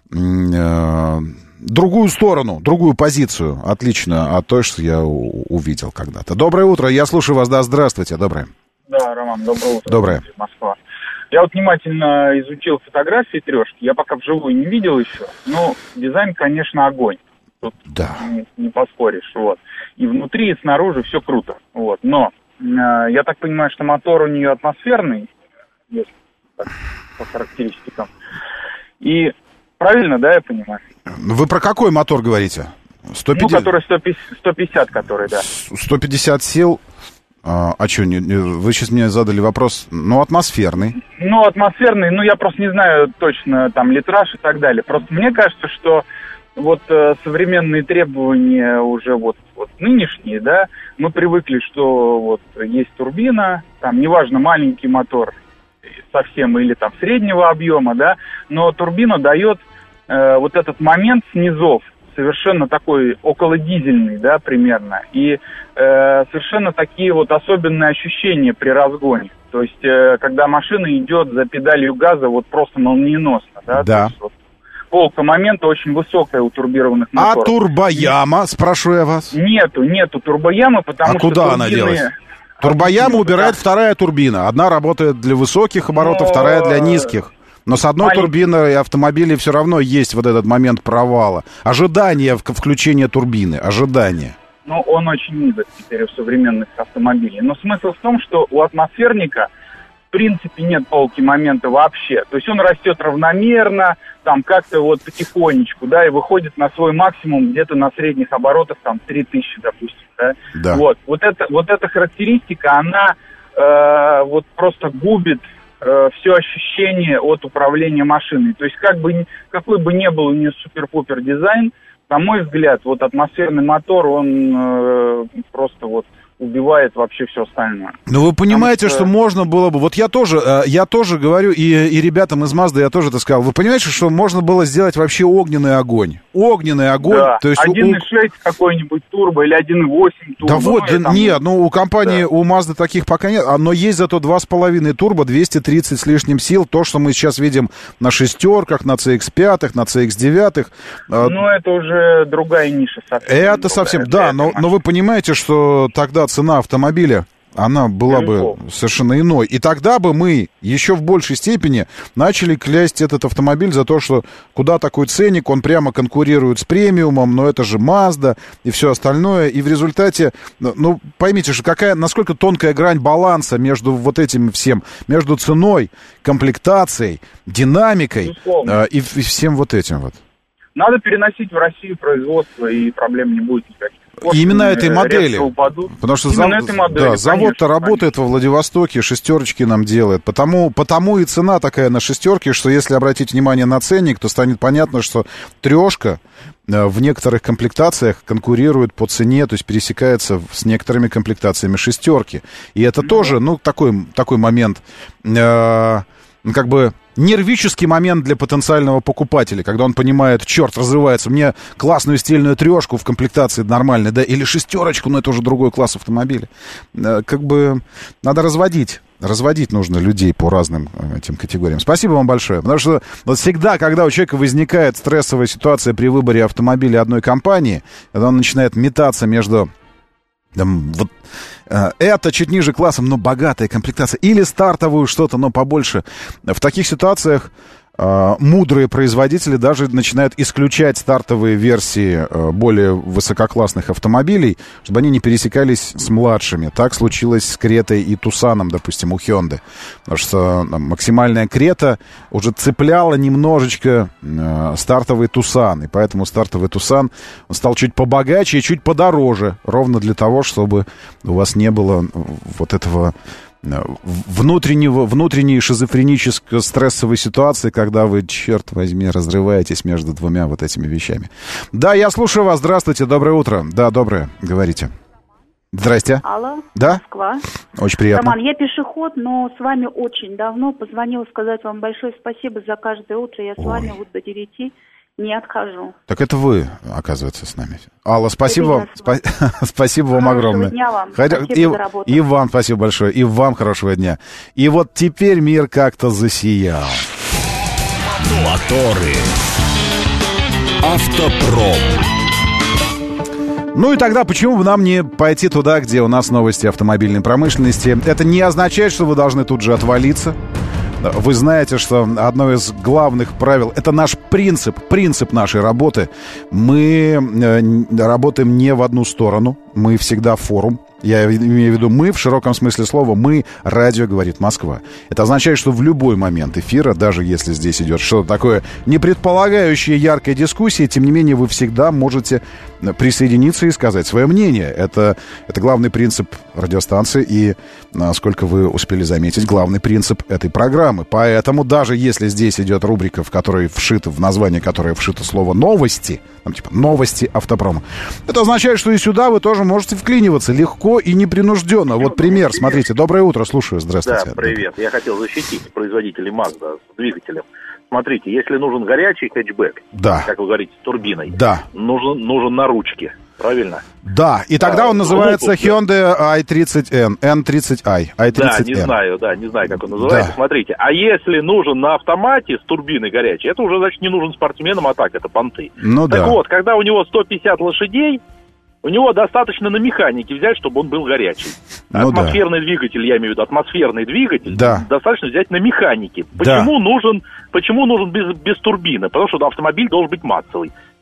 э, другую сторону, другую позицию, отличную от той, что я у, увидел когда-то. Доброе утро, я слушаю вас, да, здравствуйте, доброе.
Да, Роман, доброе утро.
Доброе.
Москва. Я вот внимательно изучил фотографии трешки. Я пока вживую не видел еще. Но дизайн, конечно, огонь. Тут
да.
не, не поспоришь. Вот. И внутри, и снаружи все круто. Вот. Но э, я так понимаю, что мотор у нее атмосферный, если так, по характеристикам. И правильно, да, я понимаю?
Вы про какой мотор говорите? сто пятьдесят?
Ну, который сто пятьдесят, сто пятьдесят, который, да.
сто пятьдесят сил... А, а что, не, не, вы сейчас мне задали вопрос, ну, атмосферный.
Ну, атмосферный, ну, я просто не знаю точно, там, литраж и так далее. Просто мне кажется, что вот э, современные требования уже вот, вот нынешние, да, мы привыкли, что вот есть турбина, там, неважно, маленький мотор совсем или там среднего объема, да, но турбина дает э, вот этот момент снизов, совершенно такой околодизельный, да, примерно, и э, совершенно такие вот особенные ощущения при разгоне. То есть, э, когда машина идет за педалью газа, вот просто молниеносно, да.
Да.
Вот, полка момента очень высокая у турбированных моторов.
А турбояма, спрашиваю я вас?
Нету, нету турбоямы, потому
а
что
куда
турбины...
она делась? Турбояму убирает да. вторая турбина. Одна работает для высоких оборотов, Но... вторая для низких. Но с одной Маленький. турбиной автомобиля все равно есть вот этот момент провала. Ожидание включения турбины, ожидание.
но он очень низок теперь у современных автомобилей. Но смысл в том, что у атмосферника в принципе нет полки момента вообще. То есть он растет равномерно, там как-то вот потихонечку, да, и выходит на свой максимум где-то на средних оборотах, там, три тысячи, допустим, да.
Да.
Вот, вот, это, вот эта характеристика, она э, вот просто губит э, все ощущение от управления машиной. То есть как бы, какой бы ни был у нее супер-пупер дизайн, на мой взгляд, вот атмосферный мотор, он э, просто вот убивает вообще все остальное.
Ну, вы понимаете, что... что можно было бы... Вот я тоже, я тоже говорю, и, и ребятам из Mazda я тоже это сказал. Вы понимаете, что можно было сделать вообще огненный огонь? Огненный огонь.
Да,
то есть
один и шесть у... какой-нибудь турбо или один и восемь турбо.
Да вот,
ну,
да,
там...
нет, ну у компании, да. у Mazda таких пока нет, но есть зато два с половиной турбо, двести тридцать с лишним сил. То, что мы сейчас видим на шестерках, на си икс пять, на си икс девять.
Ну, это уже другая ниша совсем.
Это
другая,
совсем, да, но, но вы понимаете, что тогда цена автомобиля, она была бы совершенно иной. И тогда бы мы еще в большей степени начали клясть этот автомобиль за то, что куда такой ценник, он прямо конкурирует с премиумом, но это же Mazda и все остальное. И в результате, ну, поймите, что какая, насколько тонкая грань баланса между вот этим всем, между ценой, комплектацией, динамикой э, и, и всем вот этим вот.
Надо переносить в Россию производство, и проблем не будет никаких.
Вот именно этой модели. Потому что зав... модели, да, завод-то работает во Владивостоке, шестерочки нам делает. Потому, потому и цена такая на шестерке, что если обратить внимание на ценник, то станет понятно, что трешка в некоторых комплектациях конкурирует по цене, то есть пересекается с некоторыми комплектациями шестерки. И это mm-hmm. тоже, ну, такой, такой момент, э, как бы... нервический момент для потенциального покупателя, когда он понимает, черт, разрывается, мне классную стильную трешку в комплектации нормальной, да, или шестерочку, но это уже другой класс автомобиля. Как бы надо разводить. Разводить нужно людей по разным этим категориям. Спасибо вам большое. Потому что вот всегда, когда у человека возникает стрессовая ситуация при выборе автомобиля одной компании, когда он начинает метаться между... Там, вот, э, это чуть ниже классом, но богатая комплектация. Или стартовую что-то, но побольше. В таких ситуациях э, мудрые производители даже начинают исключать стартовые версии э, более высококлассных автомобилей, чтобы они не пересекались с младшими. Так случилось с Кретой и Тусаном, допустим, у Hyundai. Потому что там, максимальная Крета уже цепляла немножечко э, стартовый Тусан. И поэтому стартовый Тусан он стал чуть побогаче и чуть подороже. Ровно для того, чтобы у вас не было вот этого... внутреннего, внутренней шизофренической стрессовой ситуации, когда вы, черт возьми, разрываетесь между двумя вот этими вещами. Да, я слушаю вас. Здравствуйте, доброе утро. Да, доброе. Говорите. Здрасте.
Алло,
да?
Москва.
Очень приятно.
Роман, я пешеход, но с вами очень давно. Позвонила сказать вам большое спасибо за каждое утро. Я с Ой. вами вот до девяти не отхожу.
Так это вы, оказывается, с нами. Алла, спасибо вам. Спа- спасибо вам огромное.
Дня вам.
Хотя... И, и вам спасибо большое. И вам хорошего дня. И вот теперь мир как-то засиял.
Моторы. Автопром.
Ну и тогда почему бы нам не пойти туда, где у нас новости автомобильной промышленности? Это не означает, что вы должны тут же отвалиться. Вы знаете, что одно из главных правил, это наш принцип, принцип нашей работы. Мы работаем не в одну сторону, мы всегда форум. Я имею в виду мы, в широком смысле слова, мы, радио «Говорит Москва». Это означает, что в любой момент эфира, даже если здесь идет что-то такое, не предполагающее яркой дискуссии, тем не менее вы всегда можете присоединиться и сказать свое мнение. Это, это главный принцип радиостанции и, насколько вы успели заметить, главный принцип этой программы. Поэтому даже если здесь идет рубрика, в которой вшито, в название которой вшито слово «новости», там типа «новости автопрома», это означает, что и сюда вы тоже можете вклиниваться легко и непринужденно. Вот пример, смотрите. Доброе утро, слушаю, здравствуйте.
Да, привет. Я хотел защитить производителей Mazda с двигателем. Смотрите, если нужен горячий хэтчбэк,
да.
как вы говорите, с турбиной,
да.
нужен, нужен на ручке, правильно?
Да, и тогда а, он называется ну, Hyundai ай тридцать эн, эн тридцать ай, ай тридцать эн.
Да, не знаю, да, не знаю, как он называется. Да. Смотрите, а если нужен на автомате с турбиной горячей, это уже, значит, не нужен спортсменам, а так, это понты.
Ну
так
да.
вот, когда у него сто пятьдесят лошадей, у него достаточно на механике взять, чтобы он был горячий. Ну, атмосферный да. двигатель, я имею в виду, атмосферный двигатель, да. достаточно взять на механике. Почему да. нужен, почему нужен без, без турбины? Потому что автомобиль должен быть массовый.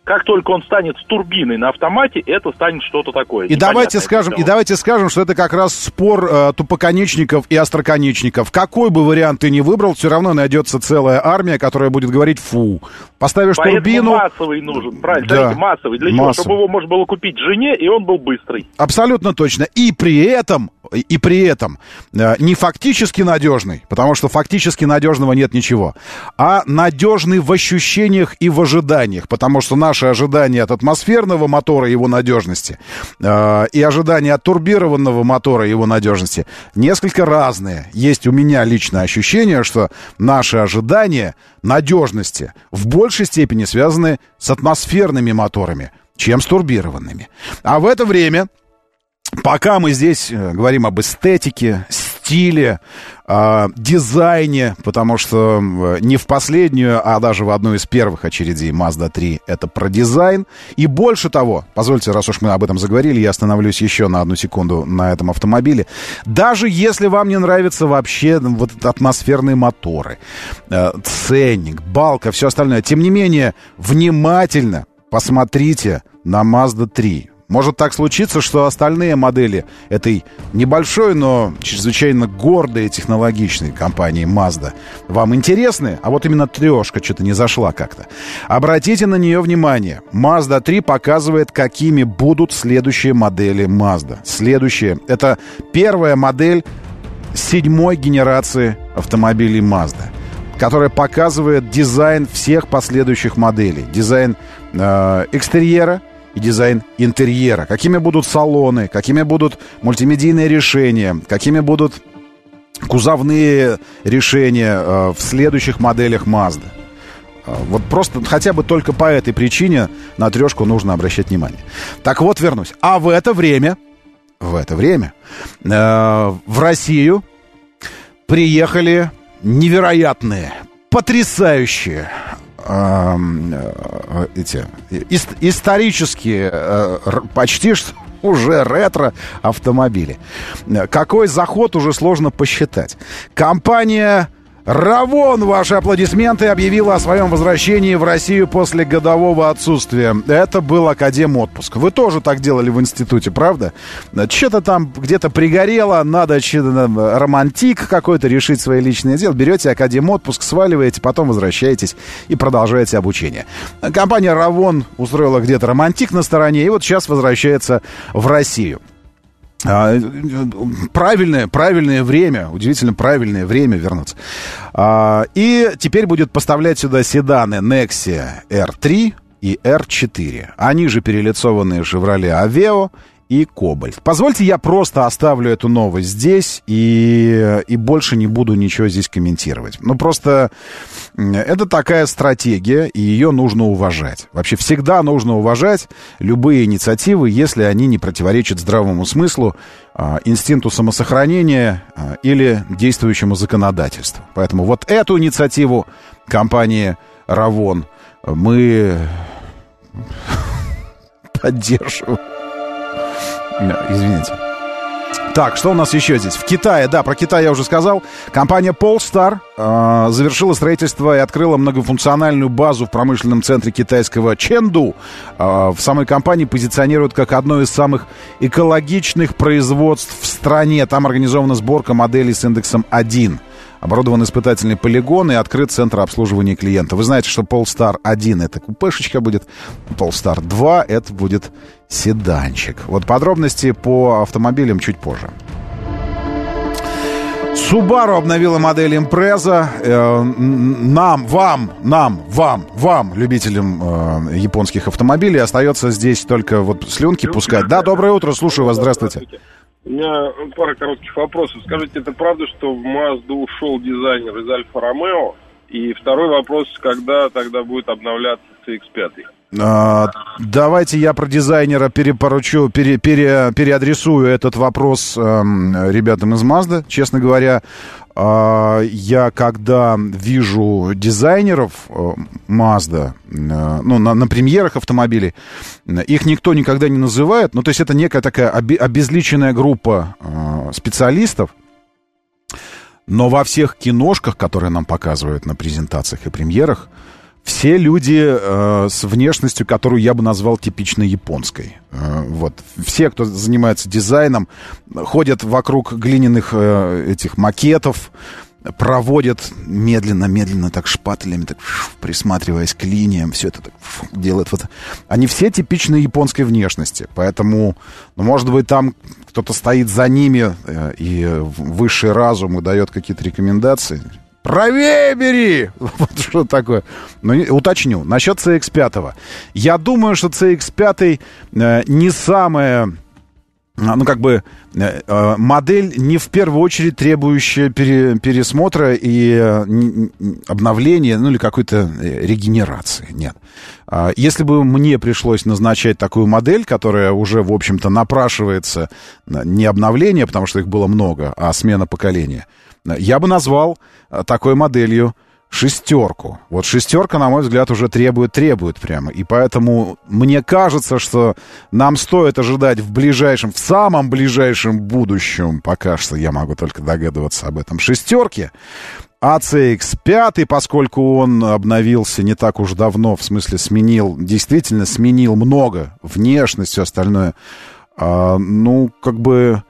Как только он станет с турбиной на автомате, это станет что-то такое.
И давайте скажем, и давайте скажем, что это как раз спор э, тупоконечников и остроконечников. Какой бы вариант ты ни выбрал, все равно найдется целая армия, которая будет говорить «фу». Поставишь
Поэтому
турбину...
массовый нужен, правильно,
да.
смотрите, массовый. Для
Массовый.
чего? Чтобы его можно было купить жене, и он был быстрый.
Абсолютно точно. И при этом, и при этом э, не фактически надежный, потому что фактически надежного нет ничего, а надежный в ощущениях и в ожиданиях, потому что наши ожидания от атмосферного мотора и его надежности э, и ожидания от турбированного мотора и его надежности несколько разные. Есть у меня личное ощущение, что наши ожидания надежности в большей степени связаны с атмосферными моторами, чем с турбированными. А в это время, пока мы здесь говорим об эстетике, стиле, э, дизайне, потому что не в последнюю, а даже в одну из первых очередей Mazda три это про дизайн. И больше того, позвольте, раз уж мы об этом заговорили, я остановлюсь еще на одну секунду на этом автомобиле. Даже если вам не нравятся вообще вот атмосферные моторы, э, ценник, балка, все остальное, тем не менее, внимательно посмотрите на Mazda три. Может так случиться, что остальные модели этой небольшой, но чрезвычайно гордой и технологичной компании Mazda вам интересны, а вот именно трешка что-то не зашла как-то. Обратите на нее внимание. Mazda три показывает, какими будут следующие модели Mazda. Следующие. Это первая модель седьмой генерации автомобилей Mazda, которая показывает дизайн всех последующих моделей. Дизайн э, экстерьера и дизайн интерьера. Какими будут салоны, какими будут мультимедийные решения, какими будут кузовные решения э, в следующих моделях Mazda. Э, вот просто хотя бы только по этой причине на трешку нужно обращать внимание. Так вот, вернусь. А в это время, в это время э, в Россию приехали невероятные, потрясающие э, э, эти ис- исторические, э, почти что уже ретро-автомобили. Какой заход, уже сложно посчитать. Компания Равон, ваши аплодисменты, объявила о своем возвращении в Россию после годового отсутствия. Это был академ-отпуск. Вы тоже так делали в институте, правда? Что-то там где-то пригорело, надо романтик какой-то, решить свои личные дела. Берете академ-отпуск, сваливаете, потом возвращаетесь и продолжаете обучение. Компания Равон устроила где-то романтик на стороне, и вот сейчас возвращается в Россию. Правильное, правильное время, удивительно правильное время вернуться. И теперь будет поставлять сюда седаны Nexia эр три и эр четыре. Они же перелицованные Chevrolet Aveo и Cobalt. Позвольте, я просто оставлю эту новость здесь и, и больше не буду ничего здесь комментировать. Ну, просто это такая стратегия, и ее нужно уважать. Вообще всегда нужно уважать любые инициативы, если они не противоречат здравому смыслу, инстинкту самосохранения или действующему законодательству. Поэтому вот эту инициативу компании Равон мы поддерживаем. Извините. Так, что у нас еще здесь? В Китае, да, про Китай я уже сказал. Компания Polestar э, завершила строительство и открыла многофункциональную базу в промышленном центре китайского Чэнду. Э, в самой компании позиционируют как одно из самых экологичных производств в стране. Там организована сборка моделей с индексом один. Оборудован испытательный полигон и открыт центр обслуживания клиента. Вы знаете, что Polestar один это купешечка будет, Polestar два это будет седанчик. Вот подробности по автомобилям чуть позже. Subaru обновила модель Impreza. Э, нам, вам, нам, вам, вам, любителям э, японских автомобилей, остается здесь только вот слюнки пускать. Да, доброе утро, слушаю вас, здравствуйте.
У меня пара коротких вопросов. Скажите, это правда, что в Mazda ушел дизайнер из Альфа-Ромео? И второй вопрос, когда тогда будет обновляться си икс пять?
А, давайте я про дизайнера перепоручу, пере, пере, переадресую этот вопрос э, ребятам из Mazda. Честно говоря, э, я когда вижу дизайнеров э, Mazda, э, ну, на, на премьерах автомобилей, их никто никогда не называет. Ну, то есть это некая такая оби- обезличенная группа э, специалистов. Но во всех киношках, которые нам показывают на презентациях и премьерах, все люди э, с внешностью, которую я бы назвал типично японской. Э, вот. Все, кто занимается дизайном, ходят вокруг глиняных э, этих макетов, проводят медленно-медленно так шпателями, так, присматриваясь к линиям, все это так, делают. Вот. Они все типичной японской внешности, поэтому, ну, может быть, там кто-то стоит за ними, э, и высший разум и дает какие-то рекомендации. Правее бери! Вот что такое. Ну, уточню. Насчет си икс пять. Я думаю, что си икс пять э, не самая, ну, как бы, э, модель не в первую очередь требующая пере, пересмотра и э, не, обновления, ну, или какой-то регенерации. Нет. Э, если бы мне пришлось назначать такую модель, которая уже, в общем-то, напрашивается не обновление, потому что их было много, а смена поколения, я бы назвал такой моделью шестерку. Вот шестерка, на мой взгляд, уже требует, требует прямо. И поэтому мне кажется, что нам стоит ожидать в ближайшем, в самом ближайшем будущем, пока что я могу только догадываться об этом, шестерке. А си икс пять, поскольку он обновился не так уж давно, в смысле сменил, действительно сменил много, внешность, все остальное, а, ну, как бы...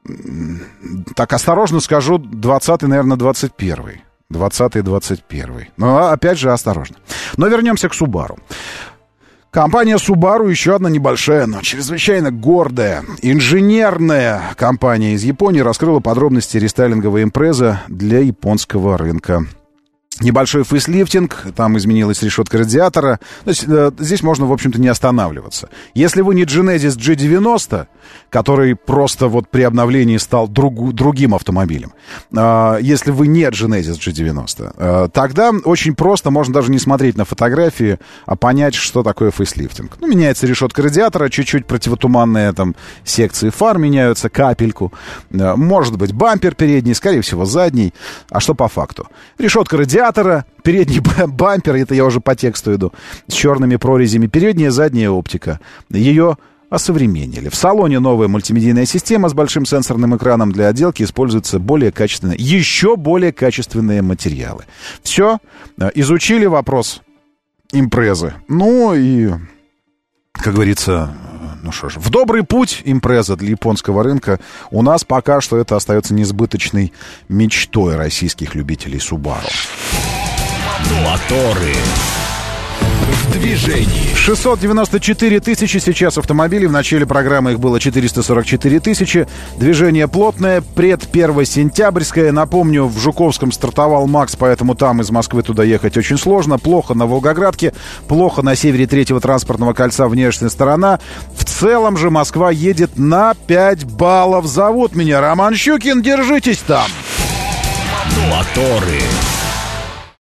Так, осторожно скажу, двадцатый, наверное, двадцать первый. двадцатый, двадцать первый. Но, опять же, осторожно. Но вернемся к Subaru. Компания Subaru еще одна небольшая, но чрезвычайно гордая, инженерная компания из Японии раскрыла подробности рестайлинговой импрезы для японского рынка. Небольшой фейслифтинг, там изменилась решетка радиатора. То есть, э, здесь можно, в общем-то, не останавливаться. Если вы не Genesis джи девяносто, который просто вот при обновлении стал друг, другим автомобилем, э, если вы не Genesis джи девяносто, э, тогда очень просто, можно даже не смотреть на фотографии, а понять, что такое фейслифтинг. Ну, меняется решетка радиатора, чуть-чуть противотуманные там секции фар меняются, капельку. Э, может быть, бампер передний, скорее всего, задний. А что по факту? Решетка радиатора, передний бампер, это я уже по тексту иду, с черными прорезями, передняя и задняя оптика. Ее осовременили. В салоне новая мультимедийная система с большим сенсорным экраном. Для отделки используются более качественные, еще более качественные материалы. Все, изучили вопрос импрезы. Ну и, как говорится... Ну что ж, в добрый путь импреза для японского рынка. У нас пока что это остается несбыточной мечтой российских любителей Subaru.
Моторы в движении.
шестьсот девяносто четыре тысячи сейчас автомобилей. В начале программы их было четыреста сорок четыре тысячи. Движение плотное, пред первосентябрьское. Напомню, в Жуковском стартовал МАКС, поэтому там из Москвы туда ехать очень сложно. Плохо на Волгоградке, плохо на севере третьего транспортного кольца, внешняя сторона. В целом же Москва едет на пять баллов. Зовут меня Роман Щукин. Держитесь там.
Моторы.